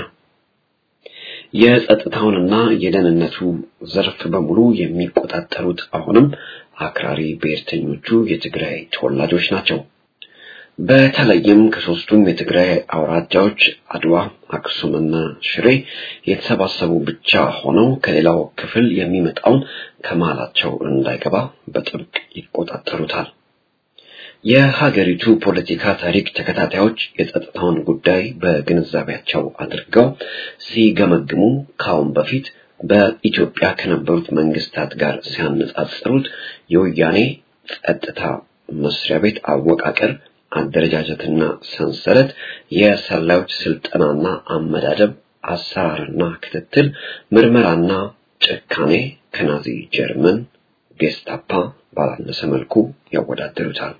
የጸጥታውንና የደህንነቱ ዘርፍ በሙሉ የሚቆጣጠሩት አሁንም አክራሪ ብሔርተኞቹ የትግራይ ተወላጆች ናቸው። በተለይም ከሶስቱም የትግራይ አውራጃዎች አድዋ፣ አክሱምና ሽሬ የተሰባሰቡ ብቻ ሆነው ከሌላው ክፍል የሚመጣውን ከመሃላቸው እንዳይገባ በጥብቅ ይቆጣጠሩታል። የሀገሪቱ ፖለቲካ ታሪክ ተከታታዮች የጸጥታውን ጉዳይ በግንዛቤያቸው አድርገው ሲገመግሙ ካሁን በፊት በኢትዮጵያ ከነበሩት መንግስታት ጋር ሲያነጻጽሩት የወያኔ ጸጥታ መስሪያ ቤት አወቃቀር፣ አደረጃጀትና ሰንሰለት፣ የሰላዮች ስልጠናና አመዳደብ፣ አሰራርና ክትትል፣ ምርመራና ጭካኔ ከናዚ ጀርመን ጌስታፓ ባላነሰ መልኩ ያወዳደሩታል።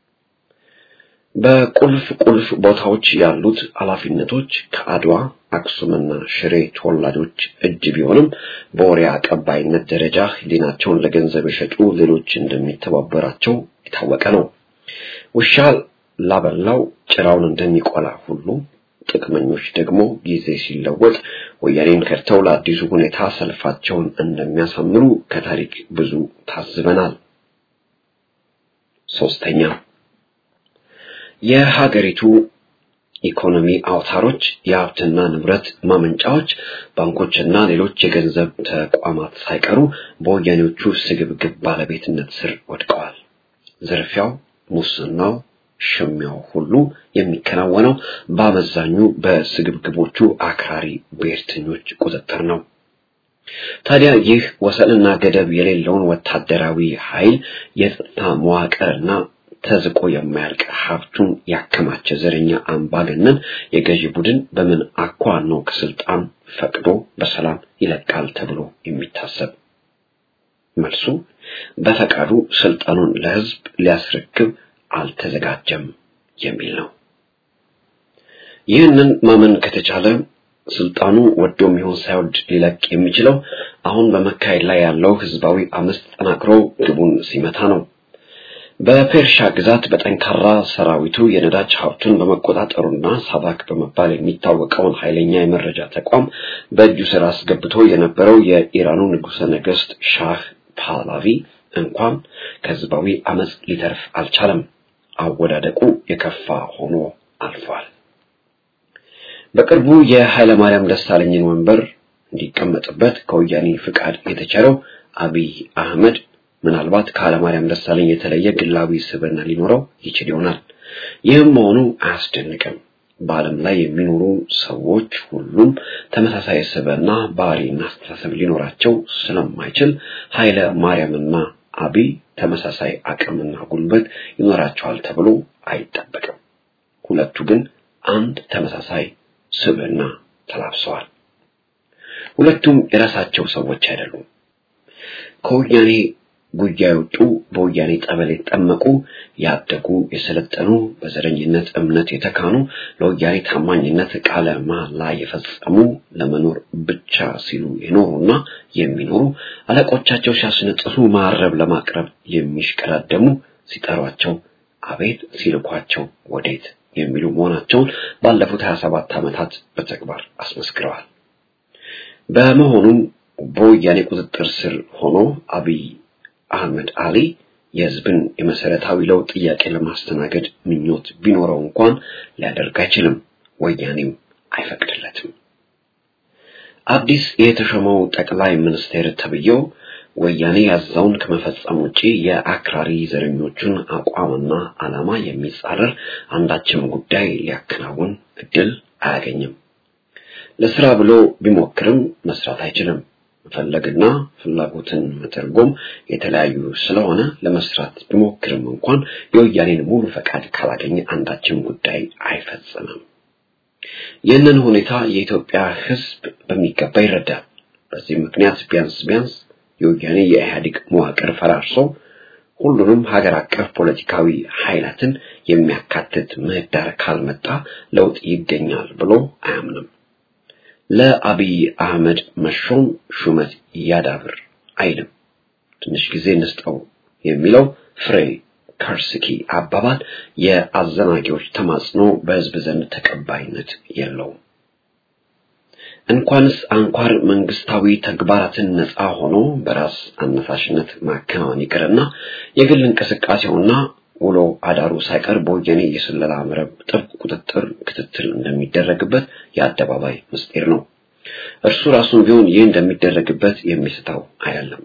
በቁልፍ ቁልፍ ቦታዎች ያሉት ኃላፊነቶች ከአድዋ፣ አክሱምና ሽሬ ተወላጆች እጅ ቢሆንም በወሬ አቀባይነት ደረጃ ህሊናቸውን ለገንዘብ የሸጡ ሌሎች እንደሚተባበራቸው የታወቀ ነው። ውሻ ላበላው ጭራውን እንደሚቆላ ሁሉ ጥቅመኞች ደግሞ ጊዜ ሲለወጥ ወያኔን ከርተው ለአዲሱ ሁኔታ ሰልፋቸውን እንደሚያሳምሩ ከታሪክ ብዙ ታዝበናል። ሶስተኛ፣ የሀገሪቱ ኢኮኖሚ አውታሮች፣ የሀብትና ንብረት ማመንጫዎች፣ ባንኮችና ሌሎች የገንዘብ ተቋማት ሳይቀሩ በወያኔዎቹ ስግብግብ ባለቤትነት ስር ወድቀዋል። ዝርፊያው፣ ሙስናው፣ ሽሚያው ሁሉ የሚከናወነው በአመዛኙ በስግብግቦቹ አክራሪ ብሔርተኞች ቁጥጥር ነው። ታዲያ ይህ ወሰንና ገደብ የሌለውን ወታደራዊ ኃይል፣ የጸጥታ መዋቅርና ተዝቆ የማያልቅ ሀብቱን ያከማቸ ዘረኛ አምባገነን የገዢ ቡድን በምን አኳኋን ነው ከስልጣን ፈቅዶ በሰላም ይለቃል ተብሎ የሚታሰብ? መልሱ በፈቃዱ ስልጣኑን ለህዝብ ሊያስረክብ አልተዘጋጀም የሚል ነው። ይህንን ማመን ከተቻለ ስልጣኑ ወዶም ይሁን ሳይወድ ሊለቅ የሚችለው አሁን በመካሄድ ላይ ያለው ህዝባዊ አመጽ ተጠናክሮ ግቡን ሲመታ ነው። በፔርሻ ግዛት በጠንካራ ሰራዊቱ የነዳጅ ሀብቱን በመቆጣጠሩና ሳባክ በመባል የሚታወቀውን ኃይለኛ የመረጃ ተቋም በእጁ ስራ አስገብቶ የነበረው የኢራኑ ንጉሠ ነገሥት ሻህ ፓህላቪ እንኳን ከህዝባዊ አመጽ ሊተርፍ አልቻለም። አወዳደቁ የከፋ ሆኖ አልፏል። በቅርቡ የኃይለ ማርያም ደሳለኝን ወንበር እንዲቀመጥበት ከወያኔ ፍቃድ የተቸረው አብይ አህመድ ምናልባት ከኃይለ ማርያም ደሳለኝ የተለየ ግላዊ ስብዕና ሊኖረው ይችል ይሆናል። ይህም መሆኑ አያስደንቅም። በዓለም ላይ የሚኖሩ ሰዎች ሁሉም ተመሳሳይ ስብዕና፣ ባህሪና አስተሳሰብ ሊኖራቸው ስለማይችል ኃይለ ማርያምና አብይ ተመሳሳይ አቅምና ጉልበት ይኖራቸዋል ተብሎ አይጠበቅም። ሁለቱ ግን አንድ ተመሳሳይ ስብዕና ተላብሰዋል። ሁለቱም የራሳቸው ሰዎች አይደሉም። ከወያኔ ጉያ የወጡ፣ በወያኔ ጠበል የተጠመቁ፣ ያደጉ፣ የሰለጠኑ፣ በዘረኝነት እምነት የተካኑ፣ ለወያኔ ታማኝነት ቃለ መሃላ የፈጸሙ፣ ለመኖር ብቻ ሲሉ የኖሩና የሚኖሩ፣ አለቆቻቸው ሲያስነጥሱ ማረብ ለማቅረብ የሚሽቀዳደሙ፣ ሲጠሯቸው አቤት ሲልኳቸው ወዴት የሚሉ መሆናቸውን ባለፉት ሀያ ሰባት ዓመታት በተግባር አስመስክረዋል። በመሆኑም በወያኔ ቁጥጥር ስር ሆኖ አብይ አህመድ አሊ የህዝብን የመሰረታዊ ለውጥ ጥያቄ ለማስተናገድ ምኞት ቢኖረው እንኳን ሊያደርግ አይችልም፣ ወያኔም አይፈቅድለትም። አዲስ የተሾመው ጠቅላይ ሚኒስትር ተብዬው ወያኔ ያዘውን ከመፈጸም ውጪ የአክራሪ ዘረኞቹን አቋምና ዓላማ የሚጻረር አንዳችም ጉዳይ ሊያከናውን እድል አያገኝም። ለስራ ብሎ ቢሞክርም መስራት አይችልም። ፈለግና ፍላጎትን መተርጎም የተለያዩ ስለሆነ ለመስራት ቢሞክርም እንኳን የወያኔን ሙሉ ፈቃድ ካላገኘ አንዳችም ጉዳይ አይፈጽምም። ይህንን ሁኔታ የኢትዮጵያ ሕዝብ በሚገባ ይረዳል። በዚህ ምክንያት ቢያንስ ቢያንስ የወያኔ የኢህአዴግ መዋቅር ፈራርሶ ሁሉንም ሀገር አቀፍ ፖለቲካዊ ኃይላትን የሚያካትት ምህዳር ካልመጣ ለውጥ ይገኛል ብሎ አያምንም። ለአብይ አህመድ መሾም ሹመት ያዳብር አይልም። ትንሽ ጊዜ እንስጠው የሚለው ፍሬ ካርስኪ አባባል የአዘናጊዎች ተማጽኖ በህዝብ ዘንድ ተቀባይነት የለውም። እንኳንስ አንኳር መንግስታዊ ተግባራትን ነፃ ሆኖ በራስ አነሳሽነት ማከናወን ይቅርና የግል እንቅስቃሴውና ውሎ አዳሩ ሳይቀር በወያኔ የስለላ መረብ ጥብቅ ቁጥጥር ክትትል እንደሚደረግበት የአደባባይ ምስጢር ነው። እርሱ ራሱን ቢሆን ይህ እንደሚደረግበት የሚስተው አይደለም።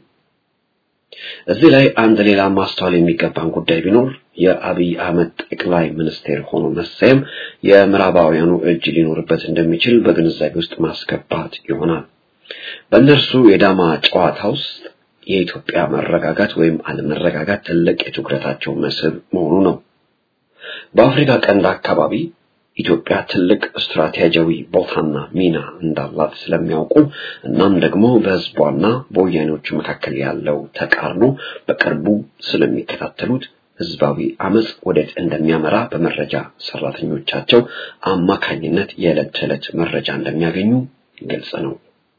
እዚህ ላይ አንድ ሌላ ማስተዋል የሚገባን ጉዳይ ቢኖር የአብይ አህመድ ጠቅላይ ሚኒስትር ሆኖ መሰየም የምዕራባውያኑ እጅ ሊኖርበት እንደሚችል በግንዛቤ ውስጥ ማስገባት ይሆናል። በእነርሱ የዳማ ጨዋታ ውስጥ የኢትዮጵያ መረጋጋት ወይም አለመረጋጋት ትልቅ የትኩረታቸው መስህብ መሆኑ ነው። በአፍሪካ ቀንድ አካባቢ ኢትዮጵያ ትልቅ ስትራቴጂያዊ ቦታና ሚና እንዳላት ስለሚያውቁ እናም ደግሞ በህዝቧና በወያኔዎቹ መካከል ያለው ተቃርኖ በቅርቡ ስለሚከታተሉት ህዝባዊ አመጽ ወዴት እንደሚያመራ በመረጃ ሰራተኞቻቸው አማካኝነት የዕለት ተዕለት መረጃ እንደሚያገኙ ግልጽ ነው።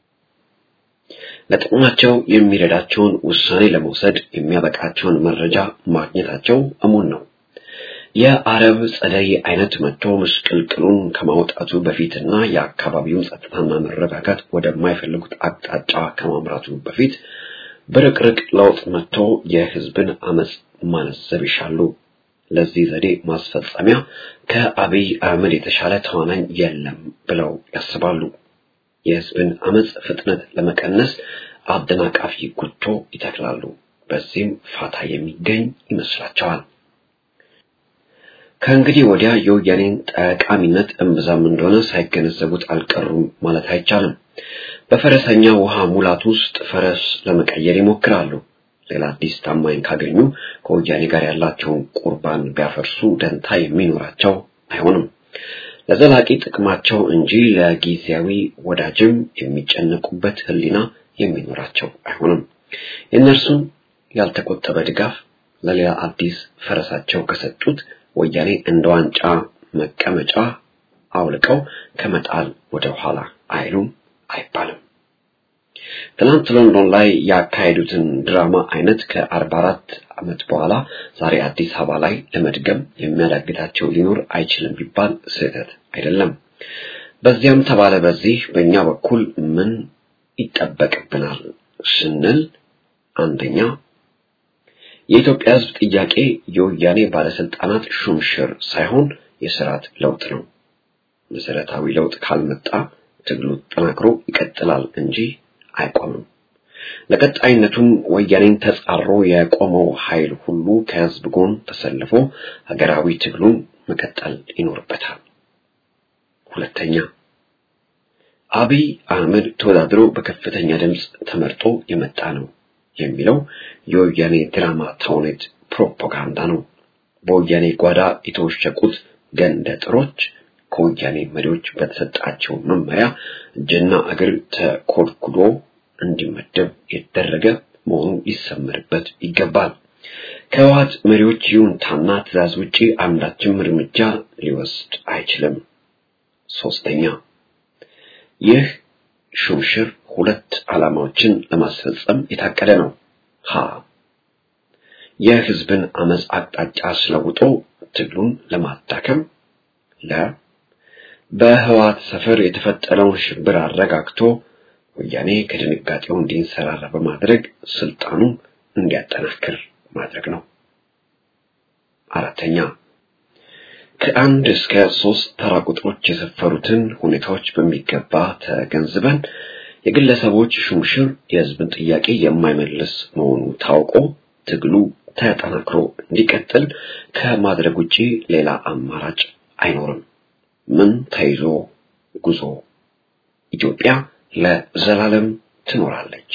ለጥቅማቸው የሚረዳቸውን ውሳኔ ለመውሰድ የሚያበቃቸውን መረጃ ማግኘታቸው እሙን ነው። የአረብ ጸደይ አይነት መጥቶ ምስቅልቅሉን ከማውጣቱ በፊትና የአካባቢውን ጸጥታና መረጋጋት ወደማይፈልጉት አቅጣጫ ከማምራቱ በፊት በርቅርቅ ለውጥ መጥቶ የህዝብን አመጽ ማለዘብ ይሻሉ። ለዚህ ዘዴ ማስፈጸሚያ ከአብይ አህመድ የተሻለ ተዋናኝ የለም ብለው ያስባሉ። የህዝብን አመጽ ፍጥነት ለመቀነስ አደናቃፊ ጉቶ ይተክላሉ። በዚህም ፋታ የሚገኝ ይመስላቸዋል። ከእንግዲህ ወዲያ የወያኔን ጠቃሚነት እምብዛም እንደሆነ ሳይገነዘቡት አልቀሩም ማለት አይቻልም። በፈረሰኛ ውሃ ሙላት ውስጥ ፈረስ ለመቀየር ይሞክራሉ። ሌላ አዲስ ታማኝ ካገኙ ከወያኔ ጋር ያላቸውን ቁርባን ቢያፈርሱ ደንታ የሚኖራቸው አይሆንም። ለዘላቂ ጥቅማቸው እንጂ ለጊዜያዊ ወዳጅም የሚጨነቁበት ህሊና የሚኖራቸው አይሆንም። የእነርሱን ያልተቆጠበ ድጋፍ ለሌላ አዲስ ፈረሳቸው ከሰጡት ወያኔ እንደ ዋንጫ መቀመጫ አውልቀው ከመጣል ወደ ኋላ አይሉም አይባልም። ትናንት ሎንዶን ላይ ያካሄዱትን ድራማ አይነት ከአርባ አራት ዓመት በኋላ ዛሬ አዲስ አበባ ላይ ለመድገም የሚያዳግታቸው ሊኖር አይችልም ቢባል ስህተት አይደለም። በዚያም ተባለ በዚህ በእኛ በኩል ምን ይጠበቅብናል ስንል አንደኛ የኢትዮጵያ ሕዝብ ጥያቄ የወያኔ ባለስልጣናት ሹምሽር ሳይሆን የሥርዓት ለውጥ ነው። መሰረታዊ ለውጥ ካልመጣ ትግሉ ተጠናክሮ ይቀጥላል እንጂ አይቆምም። ለቀጣይነቱም ወያኔን ተጻሮ የቆመው ኃይል ሁሉ ከሕዝብ ጎን ተሰልፎ ሀገራዊ ትግሉን መቀጠል ይኖርበታል። ሁለተኛ አብይ አህመድ ተወዳድሮ በከፍተኛ ድምጽ ተመርጦ የመጣ ነው የሚለው የወያኔ ድራማ ተውኔት ፕሮፓጋንዳ ነው። በወያኔ ጓዳ የተወሸቁት ገንደ ጥሮች ከወያኔ መሪዎች በተሰጣቸው መመሪያ እጅና እግር ተኮልኩሎ እንዲመደብ የተደረገ መሆኑ ሊሰመርበት ይገባል። ከህወሓት መሪዎች ይሁንታና ትዕዛዝ ውጪ አንዳችም እርምጃ ሊወስድ አይችልም። ሶስተኛ ይህ ሹምሽር ሁለት ዓላማዎችን ለማስፈጸም የታቀደ ነው። ሀ የህዝብን አመጽ አቅጣጫ አስለውጦ ትግሉን ለማዳከም፣ ለ በህዋት ሰፈር የተፈጠረውን ሽብር አረጋግቶ ወያኔ ከድንጋጤው እንዲንሰራራ በማድረግ ስልጣኑ እንዲያጠናክር ማድረግ ነው። አራተኛ ከአንድ እስከ ሶስት ተራ ቁጥሮች የሰፈሩትን ሁኔታዎች በሚገባ ተገንዝበን የግለሰቦች ሹምሽር የህዝብን ጥያቄ የማይመልስ መሆኑ ታውቆ ትግሉ ተጠናክሮ እንዲቀጥል ከማድረግ ውጪ ሌላ አማራጭ አይኖርም። ምን ተይዞ ጉዞ ኢትዮጵያ ለዘላለም ትኖራለች።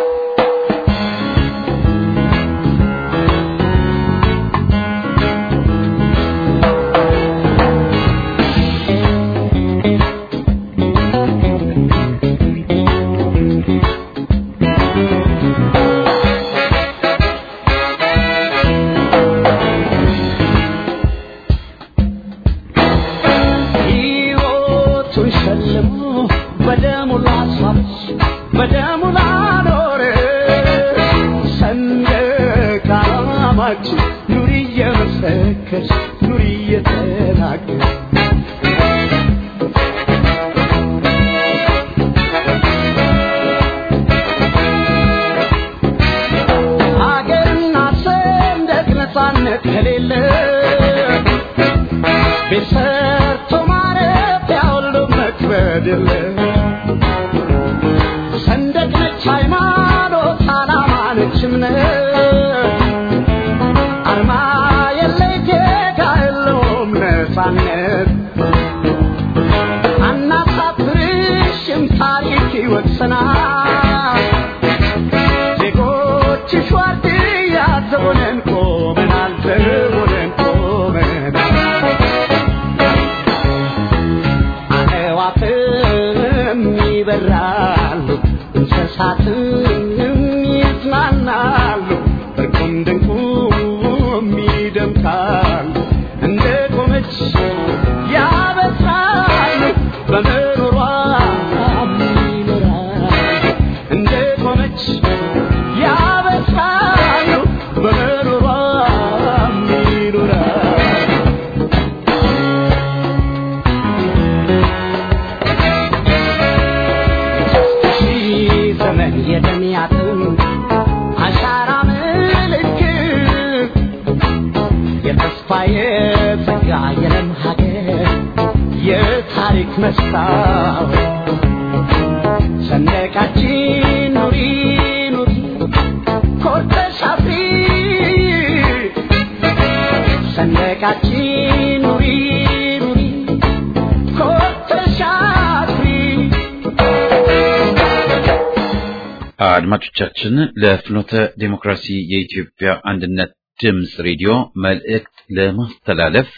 አድማጮቻችን ለፍኖተ ዲሞክራሲ የኢትዮጵያ አንድነት ድምጽ ሬዲዮ መልእክት ለማስተላለፍ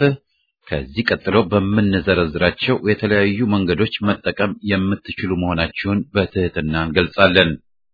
ከዚህ ቀጥሎ በመነዘረዝራቸው የተለያዩ መንገዶች መጠቀም የምትችሉ መሆናችሁን በትህትና እንገልጻለን።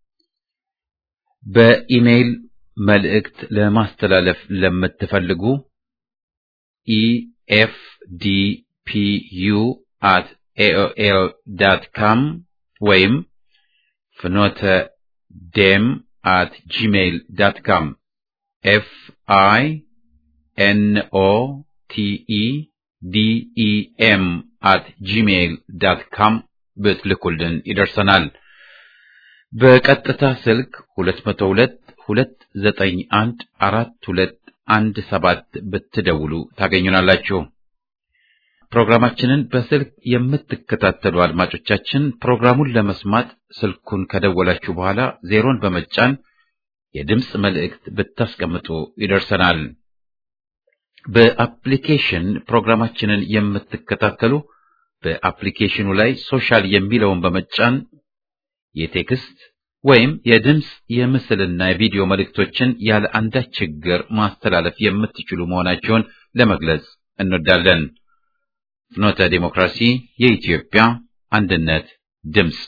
በኢሜይል መልእክት ለማስተላለፍ ለምትፈልጉ e f d p u at a o l dot com ወይም ፍኖተ dem at gmail dot com f i n o t e d e m at gmail dot com ብትልኩልን ይደርሰናል። በቀጥታ ስልክ ሁለት መቶ ሁለት ሁለት ዘጠኝ አንድ አራት ሁለት አንድ ሰባት ብትደውሉ ታገኙናላችሁ። ፕሮግራማችንን በስልክ የምትከታተሉ አድማጮቻችን ፕሮግራሙን ለመስማት ስልኩን ከደወላችሁ በኋላ ዜሮን በመጫን የድምጽ መልእክት ብታስቀምጡ ይደርሰናል። በአፕሊኬሽን ፕሮግራማችንን የምትከታተሉ በአፕሊኬሽኑ ላይ ሶሻል የሚለውን በመጫን የቴክስት ወይም የድምጽ የምስልና የቪዲዮ መልእክቶችን ያለ አንዳች ችግር ማስተላለፍ የምትችሉ መሆናቸውን ለመግለጽ እንወዳለን። ፍኖተ ዲሞክራሲ የኢትዮጵያ አንድነት ድምጽ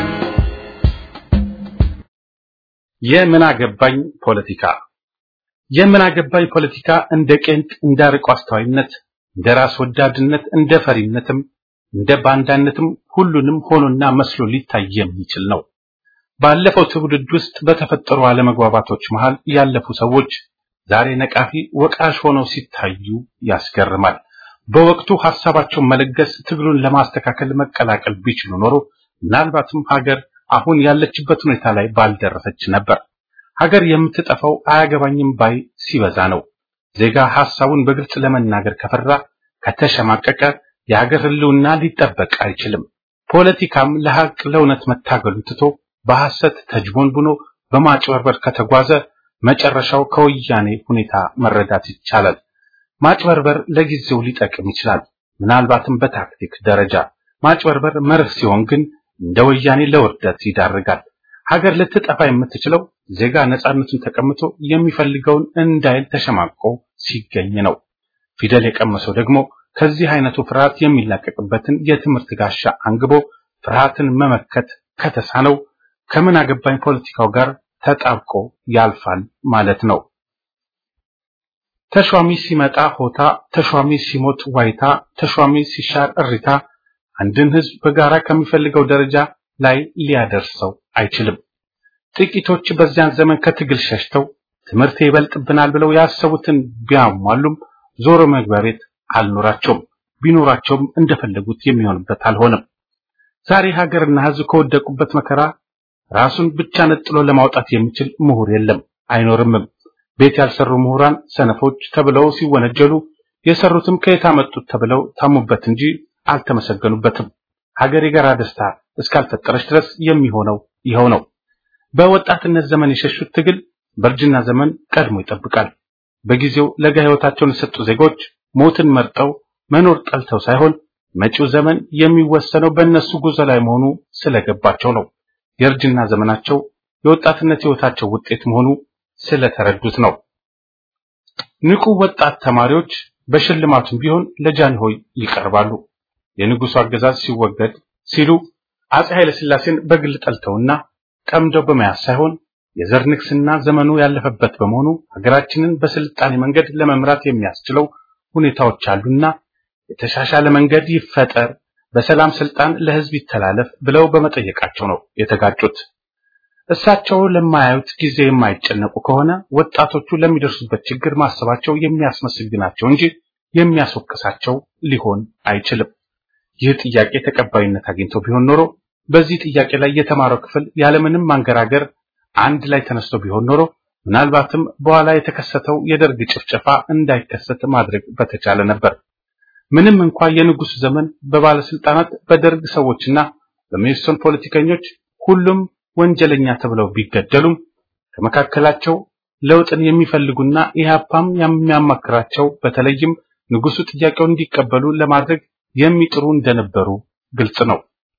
የምን አገባኝ ፖለቲካ የምናገባኝ ፖለቲካ እንደ ቄንጥ እንደ አርቆ አስተዋይነት እንደ ራስ ወዳድነት እንደ ፈሪነትም እንደ ባንዳነትም ሁሉንም ሆኖና መስሎ ሊታይ የሚችል ነው። ባለፈው ትውልድ ውስጥ በተፈጠሩ አለመግባባቶች መሃል ያለፉ ሰዎች ዛሬ ነቃፊ ወቃሽ ሆነው ሲታዩ ያስገርማል። በወቅቱ ሐሳባቸውን መለገስ ትግሉን ለማስተካከል መቀላቀል ቢችሉ ኖሮ ምናልባትም ሀገር አሁን ያለችበት ሁኔታ ላይ ባልደረሰች ነበር። ሀገር የምትጠፋው አያገባኝም ባይ ሲበዛ ነው። ዜጋ ሐሳቡን በግልጽ ለመናገር ከፈራ ከተሸማቀቀ የሀገር ህልውና ሊጠበቅ አይችልም። ፖለቲካም ለሐቅ ለእውነት መታገሉ ትቶ በሐሰት ተጅቦንቡኖ በማጭበርበር ከተጓዘ መጨረሻው ከወያኔ ሁኔታ መረዳት ይቻላል። ማጭበርበር ለጊዜው ሊጠቅም ይችላል፣ ምናልባትም በታክቲክ ደረጃ። ማጭበርበር መርህ ሲሆን ግን እንደ ወያኔ ለውርደት ይዳርጋል። ሀገር ልትጠፋ የምትችለው ዜጋ ነፃነቱን ተቀምጦ የሚፈልገውን እንዳይል ተሸማቆ ሲገኝ ነው። ፊደል የቀመሰው ደግሞ ከዚህ አይነቱ ፍርሃት የሚላቀቅበትን የትምህርት ጋሻ አንግቦ ፍርሃትን መመከት ከተሳነው ከምን አገባኝ ፖለቲካው ጋር ተጣብቆ ያልፋል ማለት ነው። ተሿሚ ሲመጣ ሆታ፣ ተሿሚ ሲሞት ዋይታ፣ ተሿሚ ሲሻር እሪታ አንድን ህዝብ በጋራ ከሚፈልገው ደረጃ ላይ ሊያደርሰው አይችልም። ጥቂቶች በዚያን ዘመን ከትግል ሸሽተው ትምህርት ይበልጥብናል ብለው ያሰቡትን ቢያሟሉም ዞሮ መግቢያ ቤት አልኖራቸውም። ቢኖራቸውም እንደፈለጉት የሚሆንበት አልሆነም። ዛሬ ሀገርና ህዝብ ከወደቁበት መከራ ራሱን ብቻ ነጥሎ ለማውጣት የሚችል ምሁር የለም፣ አይኖርም። ቤት ያልሰሩ ምሁራን ሰነፎች ተብለው ሲወነጀሉ የሰሩትም ከየት አመጡት ተብለው ታሙበት እንጂ አልተመሰገኑበትም። ሀገር የጋራ ደስታ እስካልፈጠረች ድረስ የሚሆነው ይኸው ነው። በወጣትነት ዘመን የሸሹት ትግል በእርጅና ዘመን ቀድሞ ይጠብቃል። በጊዜው ለጋ ህይወታቸውን የሰጡ ዜጎች ሞትን መርጠው መኖር ጠልተው ሳይሆን መጪው ዘመን የሚወሰነው በእነሱ ጉዞ ላይ መሆኑ ስለገባቸው ነው። የእርጅና ዘመናቸው የወጣትነት ህይወታቸው ውጤት መሆኑ ስለተረዱት ነው። ንቁ ወጣት ተማሪዎች በሽልማቱም ቢሆን ለጃንሆይ ይቀርባሉ። የንጉሱ አገዛዝ ሲወገድ ሲሉ አፄ ኃይለ ሥላሴን በግል ጠልተውና ቀምደው በመያዝ ሳይሆን የዘር ንግስና ዘመኑ ያለፈበት በመሆኑ ሀገራችንን በስልጣኔ መንገድ ለመምራት የሚያስችለው ሁኔታዎች አሉና የተሻሻለ መንገድ ይፈጠር፣ በሰላም ስልጣን ለህዝብ ይተላለፍ ብለው በመጠየቃቸው ነው የተጋጩት። እሳቸው ለማያዩት ጊዜ የማይጨነቁ ከሆነ ወጣቶቹ ለሚደርሱበት ችግር ማሰባቸው የሚያስመስግናቸው እንጂ የሚያስወቅሳቸው ሊሆን አይችልም። ይህ ጥያቄ ተቀባይነት አግኝቶ ቢሆን ኖሮ በዚህ ጥያቄ ላይ የተማረው ክፍል ያለምንም ማንገራገር አንድ ላይ ተነስቶ ቢሆን ኖሮ ምናልባትም በኋላ የተከሰተው የደርግ ጭፍጨፋ እንዳይከሰት ማድረግ በተቻለ ነበር። ምንም እንኳን የንጉሱ ዘመን በባለስልጣናት በደርግ ሰዎችና በሜሶን ፖለቲከኞች ሁሉም ወንጀለኛ ተብለው ቢገደሉም ከመካከላቸው ለውጥን የሚፈልጉና ኢህአፓም የሚያማክራቸው በተለይም ንጉሱ ጥያቄውን እንዲቀበሉ ለማድረግ የሚጥሩ እንደነበሩ ግልጽ ነው።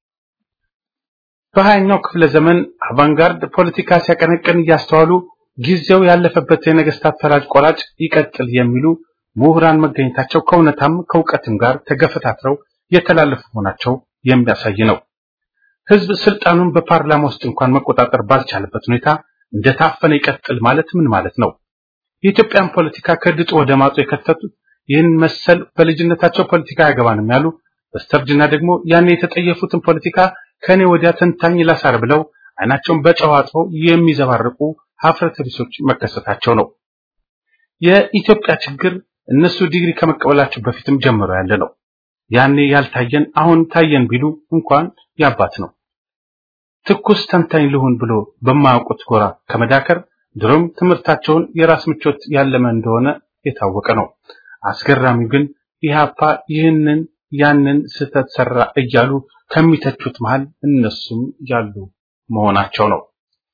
በሃያኛው ክፍለ ዘመን አቫንጋርድ ፖለቲካ ሲያቀነቅን ያስተዋሉ ጊዜው ያለፈበት የነገስታት ፈራጅ ቆራጭ ይቀጥል የሚሉ ምሁራን መገኘታቸው ከእውነታም ከእውቀትም ጋር ተገፈታትረው የተላለፉ መሆናቸው የሚያሳይ ነው። ህዝብ ስልጣኑን በፓርላማ ውስጥ እንኳን መቆጣጠር ባልቻለበት ሁኔታ እንደታፈነ ይቀጥል ማለት ምን ማለት ነው? የኢትዮጵያን ፖለቲካ ከድጡ ወደ ማጡ የከተቱት ይህን መሰል በልጅነታቸው ፖለቲካ ያገባንም ያሉ በስተርጅና ደግሞ ያን የተጠየፉትን ፖለቲካ ከኔ ወዲያ ተንታኝ ላሳር ብለው አይናቸውን በጨዋጦ የሚዘባርቁ ሀፍረተ ቢሶች መከሰታቸው ነው። የኢትዮጵያ ችግር እነሱ ዲግሪ ከመቀበላቸው በፊትም ጀምሮ ያለ ነው። ያኔ ያልታየን አሁን ታየን ቢሉ እንኳን ያባት ነው። ትኩስ ተንታኝ ልሁን ብሎ በማያውቁት ጎራ ከመዳከር ድሮም ትምህርታቸውን የራስ ምቾት ያለመ እንደሆነ የታወቀ ነው። አስገራሚው ግን ኢህአፓ ይህንን ያንን ስተት ሰራ እያሉ ከሚተቹት መሃል እነሱም ያሉ መሆናቸው ነው።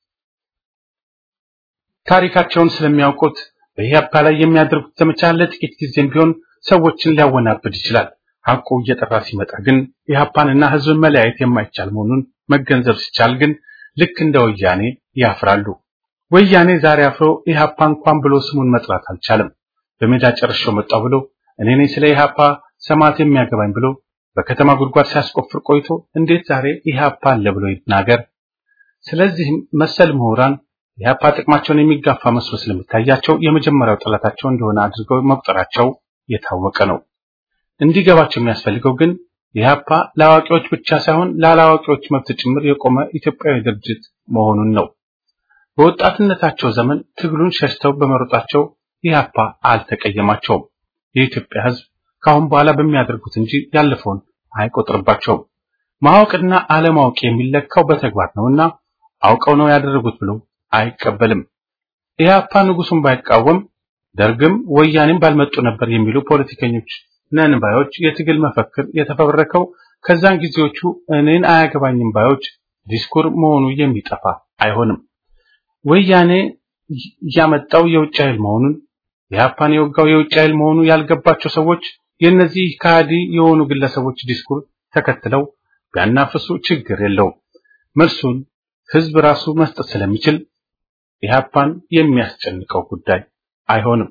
ታሪካቸውን ስለሚያውቁት በኢህአፓ ላይ የሚያደርጉት ዘመቻ ለጥቂት ጊዜም ቢሆን ሰዎችን ሊያወናብድ ይችላል። ሐቁ እየጠራ ሲመጣ ግን ኢህአፓንና ህዝብን መለያየት የማይቻል መሆኑን መገንዘብ ሲቻል ግን ልክ እንደ ወያኔ ያፍራሉ። ወያኔ ዛሬ አፍሮ ኢህአፓ እንኳን ብሎ ስሙን መጥራት አልቻለም። በሜዳ ጨርሼው መጣው ብሎ እኔ ነኝ ስለ ኢህአፓ ሰማት የሚያገባኝ ብሎ በከተማ ጉድጓድ ሲያስቆፍር ቆይቶ እንዴት ዛሬ ኢህአፓ አለ ብሎ ይናገር? ስለዚህም መሰል ምሁራን የኢህአፓ ጥቅማቸውን የሚጋፋ መስሎ ስለሚታያቸው የመጀመሪያው ጠላታቸው እንደሆነ አድርገው መቁጠራቸው የታወቀ ነው። እንዲገባቸው የሚያስፈልገው ግን የኢህአፓ ለአዋቂዎች ብቻ ሳይሆን ላላዋቂዎች መብት ጭምር የቆመ ኢትዮጵያዊ ድርጅት መሆኑን ነው። በወጣትነታቸው ዘመን ትግሉን ሸሽተው በመሮጣቸው ኢህአፓ አልተቀየማቸውም። የኢትዮጵያ ሕዝብ ካሁን በኋላ በሚያደርጉት እንጂ ያለፈውን አይቆጥርባቸውም። ማወቅና አለማወቅ የሚለካው በተግባር ነውና አውቀው ነው ያደረጉት ብሎ አይቀበልም። ኢህአፓ ንጉሱን ባይቃወም ደርግም ወያኔም ባልመጡ ነበር የሚሉ ፖለቲከኞች ነን ባዮች የትግል መፈክር የተፈበረከው ከዛን ጊዜዎቹ እኔን አያገባኝም ባዮች ዲስኩር መሆኑ የሚጠፋ አይሆንም። ወያኔ ያመጣው የውጭ ኃይል መሆኑን ኢህአፓን የወጋው የውጭ ኃይል መሆኑ ያልገባቸው ሰዎች የነዚህ ካዲ የሆኑ ግለሰቦች ዲስኩር ተከትለው ቢያናፍሱ ችግር የለውም። መልሱን ህዝብ ራሱ መስጠት ስለሚችል ኢህአፓን የሚያስጨንቀው ጉዳይ አይሆንም።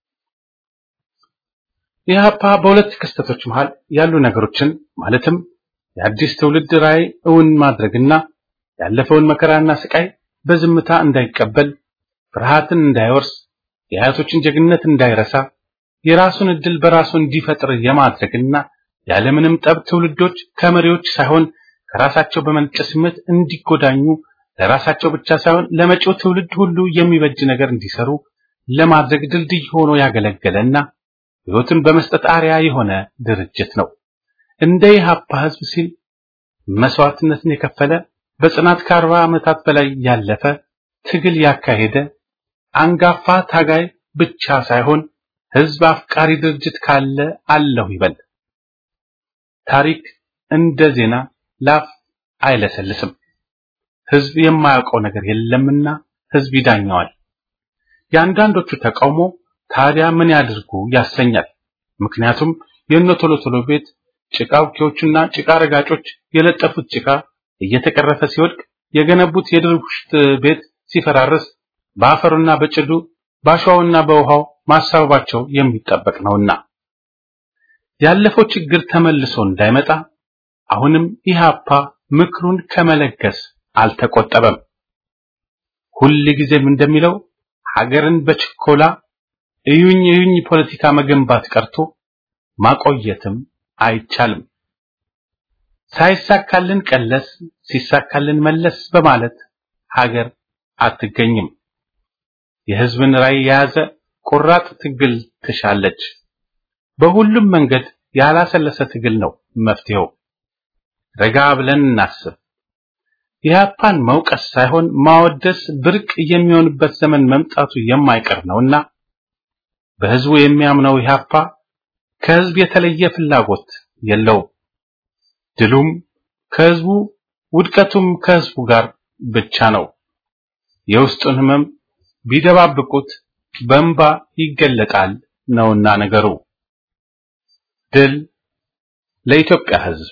ኢህአፓ በሁለት ክስተቶች መሃል ያሉ ነገሮችን ማለትም የአዲስ ትውልድ ራዕይ እውን ማድረግና ያለፈውን መከራና ስቃይ በዝምታ እንዳይቀበል፣ ፍርሃትን እንዳይወርስ፣ የአያቶችን ጀግንነት እንዳይረሳ፣ የራሱን እድል በራሱ እንዲፈጥር የማድረግና ያለምንም ጠብ ትውልዶች ከመሪዎች ሳይሆን ከራሳቸው በመነጨ ስሜት እንዲጎዳኙ ለራሳቸው ብቻ ሳይሆን ለመጪው ትውልድ ሁሉ የሚበጅ ነገር እንዲሰሩ ለማድረግ ድልድይ ሆኖ ያገለገለና ሕይወትን በመስጠት አርያ የሆነ ድርጅት ነው። እንደ ኢህአፓ ህዝብ ሲል መስዋዕትነትን የከፈለ በጽናት ከአርባ ዓመታት በላይ ያለፈ ትግል ያካሄደ አንጋፋ ታጋይ ብቻ ሳይሆን ህዝብ አፍቃሪ ድርጅት ካለ አለው ይበል። ታሪክ እንደ ዜና ላፍ አይለሰልስም። ህዝብ የማያውቀው ነገር የለምና ህዝብ ይዳኘዋል። ያንዳንዶቹ ተቃውሞ ታዲያ ምን ያድርጉ ያሰኛል። ምክንያቱም የነ ቶሎ ቶሎ ቤት ጭቃውኪዎችና ጭቃ ረጋጮች የለጠፉት ጭቃ እየተቀረፈ ሲወድቅ የገነቡት የድርቡሽት ቤት ሲፈራረስ በአፈሩና በጭዱ ባሻውና በውሃው ማሳባቸው የሚጠበቅ ነውና ያለፈው ችግር ተመልሶ እንዳይመጣ አሁንም ኢህአፓ ምክሩን ከመለገስ አልተቆጠበም። ሁሉ ጊዜም እንደሚለው ሀገርን በችኮላ እዩኝ እዩኝ ፖለቲካ መገንባት ቀርቶ ማቆየትም አይቻልም። ሳይሳካልን ቀለስ ሲሳካልን መለስ በማለት ሀገር አትገኝም። የህዝብን ራዕይ የያዘ ቆራጥ ትግል ትሻለች። በሁሉም መንገድ ያላሰለሰ ትግል ነው መፍትሄው። ረጋ ብለን እናስብ። ኢህአፓን መውቀስ ሳይሆን ማወደስ ብርቅ የሚሆንበት ዘመን መምጣቱ የማይቀር ነውና በህዝቡ የሚያምነው ኢህአፓ ከህዝብ የተለየ ፍላጎት የለው። ድሉም ከህዝቡ ውድቀቱም ከህዝቡ ጋር ብቻ ነው። የውስጡን ህመም ቢደባብቁት በእንባ ይገለጣል ነውና ነገሩ። ድል ለኢትዮጵያ ህዝብ።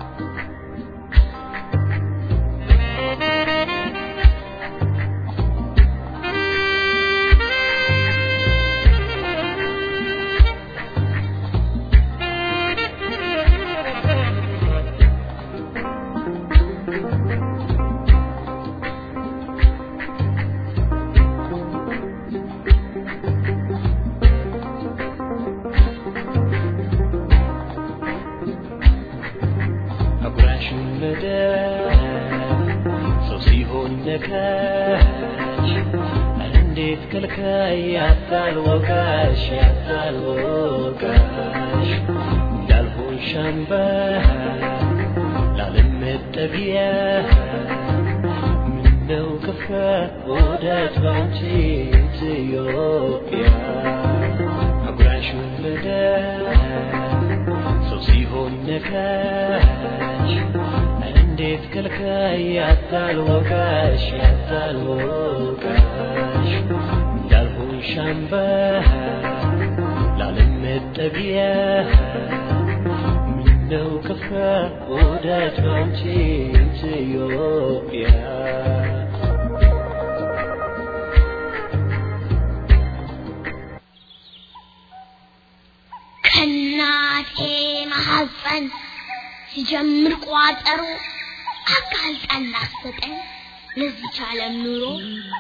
ሲጀምር ቋጠሮ አቃልጣና ሰጠኝ ለዚህ ዓለም ኑሮ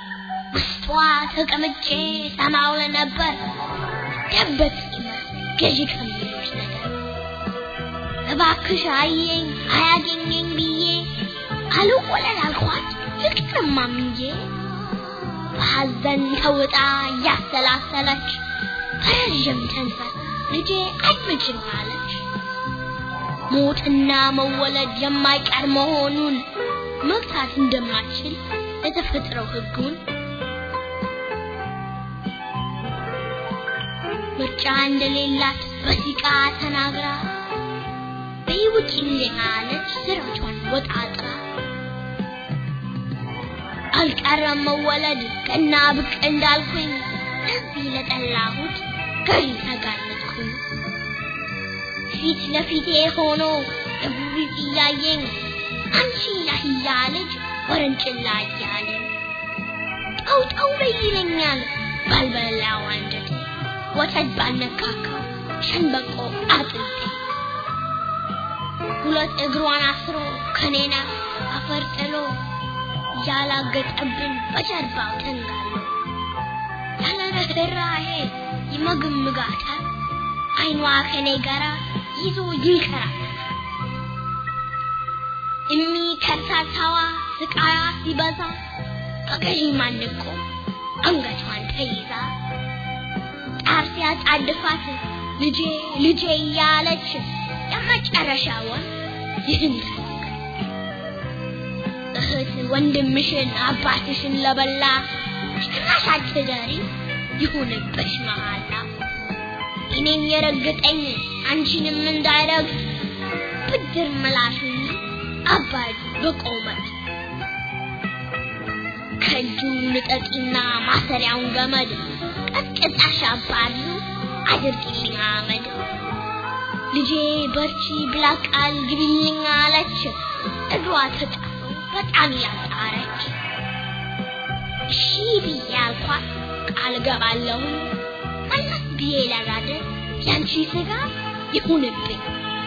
ውስጧ ተቀምጬ ሰማው ነበር ደበት ገዢ ከሚሉሽ ነገር እባክሽ አየኝ አያገኘኝ ብዬ አልቆለል አልኳት ልቅማምዬ በሐዘን ተውጣ ያሰላሰለች ረጅም ተንፈስ ልጄ አትመጭም አለች ሞትና መወለድ የማይቀር መሆኑን መግታት እንደማትችል የተፈጥረው ህጉን ምርጫ እንደሌላት በሲቃ ተናግራ በይውጭ እንደሃለች ስራቿን ወጣጥራ አልቀረም መወለድ ቀና ብቅ እንዳልኩኝ እዚህ ለጠላሁት ገሪ ተጋለጥኩኝ ፊት ለፊቴ ሆኖ እብሪት ያየኝ አንቺ ያህያ ልጅ ወረንጭላ ያለኝ ጣው ጣው ይለኛል ባልበላው አንጀቴ ወተት ባነካካው ሸንበቆ አጥንቴ ሁለት እግሯን አስሮ ከኔና አፈርጥሎ ያላገጠብን በጀርባው ተንጋሎ ያለረህራሄ ይመግምጋታል አይኗ ከኔ ጋራ ይዞ ይንከራታል እሚ ከርታታዋ ስቃያ ሲበዛ በገዢ ማንቆ አንገቷን ተይዛ ጣር ሲያጣድፋት ልጄ ልጄ ያለች የመጨረሻውን ይህን እህት ወንድምሽን አባትሽን ለበላ ጭራሽ አትደሪ ይሁንብሽ መሃላ እኔን የረገጠኝ አንቺንም እንዳይረግጥ ብድር ምላሽን አባጅ በቆመት ከእጁ ንጠቂና ማሰሪያውን ገመድ ቀጥቅጣሽ አባሉ አድርጊልኝ አመድ ልጄ በርቺ ብላ ቃል ግቢልኝ አለች እግሯ ተጣ በጣም ያጣረች እሺ ቢያልኳት ቃል ገባለሁ ማለት ቢላራደ ያንቺ ስጋ ይሁንብኝ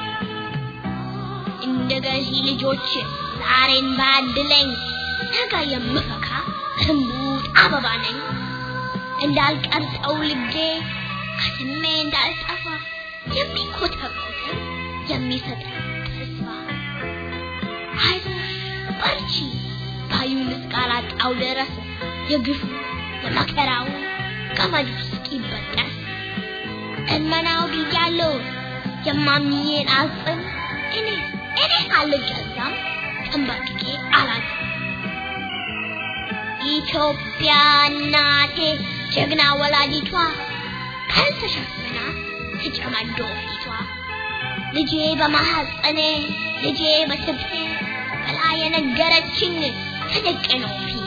እንደገዢ ልጆች ዛሬን ባድለኝ ነገ የምፈካ እምቡጥ አበባ ነኝ እንዳልቀርጠው ልጄ ከስሜ እንዳልጠፋ የሚኮተኮት የሚሰጥ ተስፋ አይዞሽ በርቺ ባዩንስ ቃላጣው ድረስ የግፉ የመከራው ገመዱ እስኪበጠስ እመናው ብያለሁ የማሚዬን አጽም እኔ እኔ አልገዛም ተንበርክኬ አላት ኢትዮጵያ እናቴ ጀግና ወላዲቷ ካልተሸፈና ትጨማዶ ፊቷ ልጄ በማህፀኔ ልጄ በስብሴ በላ የነገረችኝ ተደቀኖ ፊቴ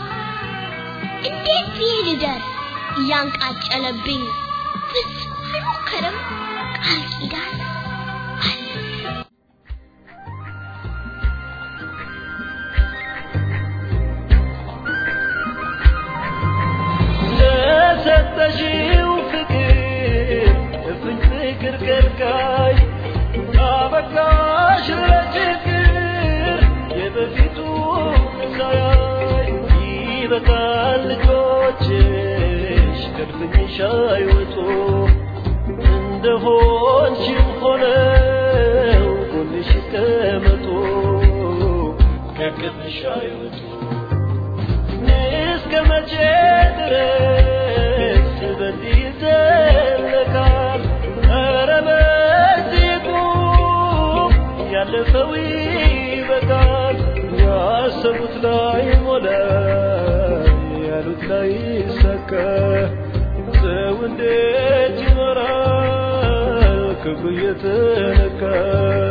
እንዴት ቢልደር ያንቃጨለብኝ ፍጹም አይሞክርም ቃል ኪዳን ሰጠሽው ፍቅር እፍኝ ፍቅር ከልካይ አበቃሽ ለችግር የበፊቱ ሳያይ ይበቃል ልጆችሽ ከድፍኝሽ አይወጡ እንደሆንሽም ሆነው ጎንሽ ይቀመጡ ከቅፍሽ አይወጡ እስከ መቼ ድረስ በዚህ ይዘለቃል ኧረ በዚህ ቁም ያለፈው ይበቃል ያሰቡት ላይ ሞላ ያሉት ላይ ይሳካ ሰው እንዴት ይኖራል ክብሩ የተነካ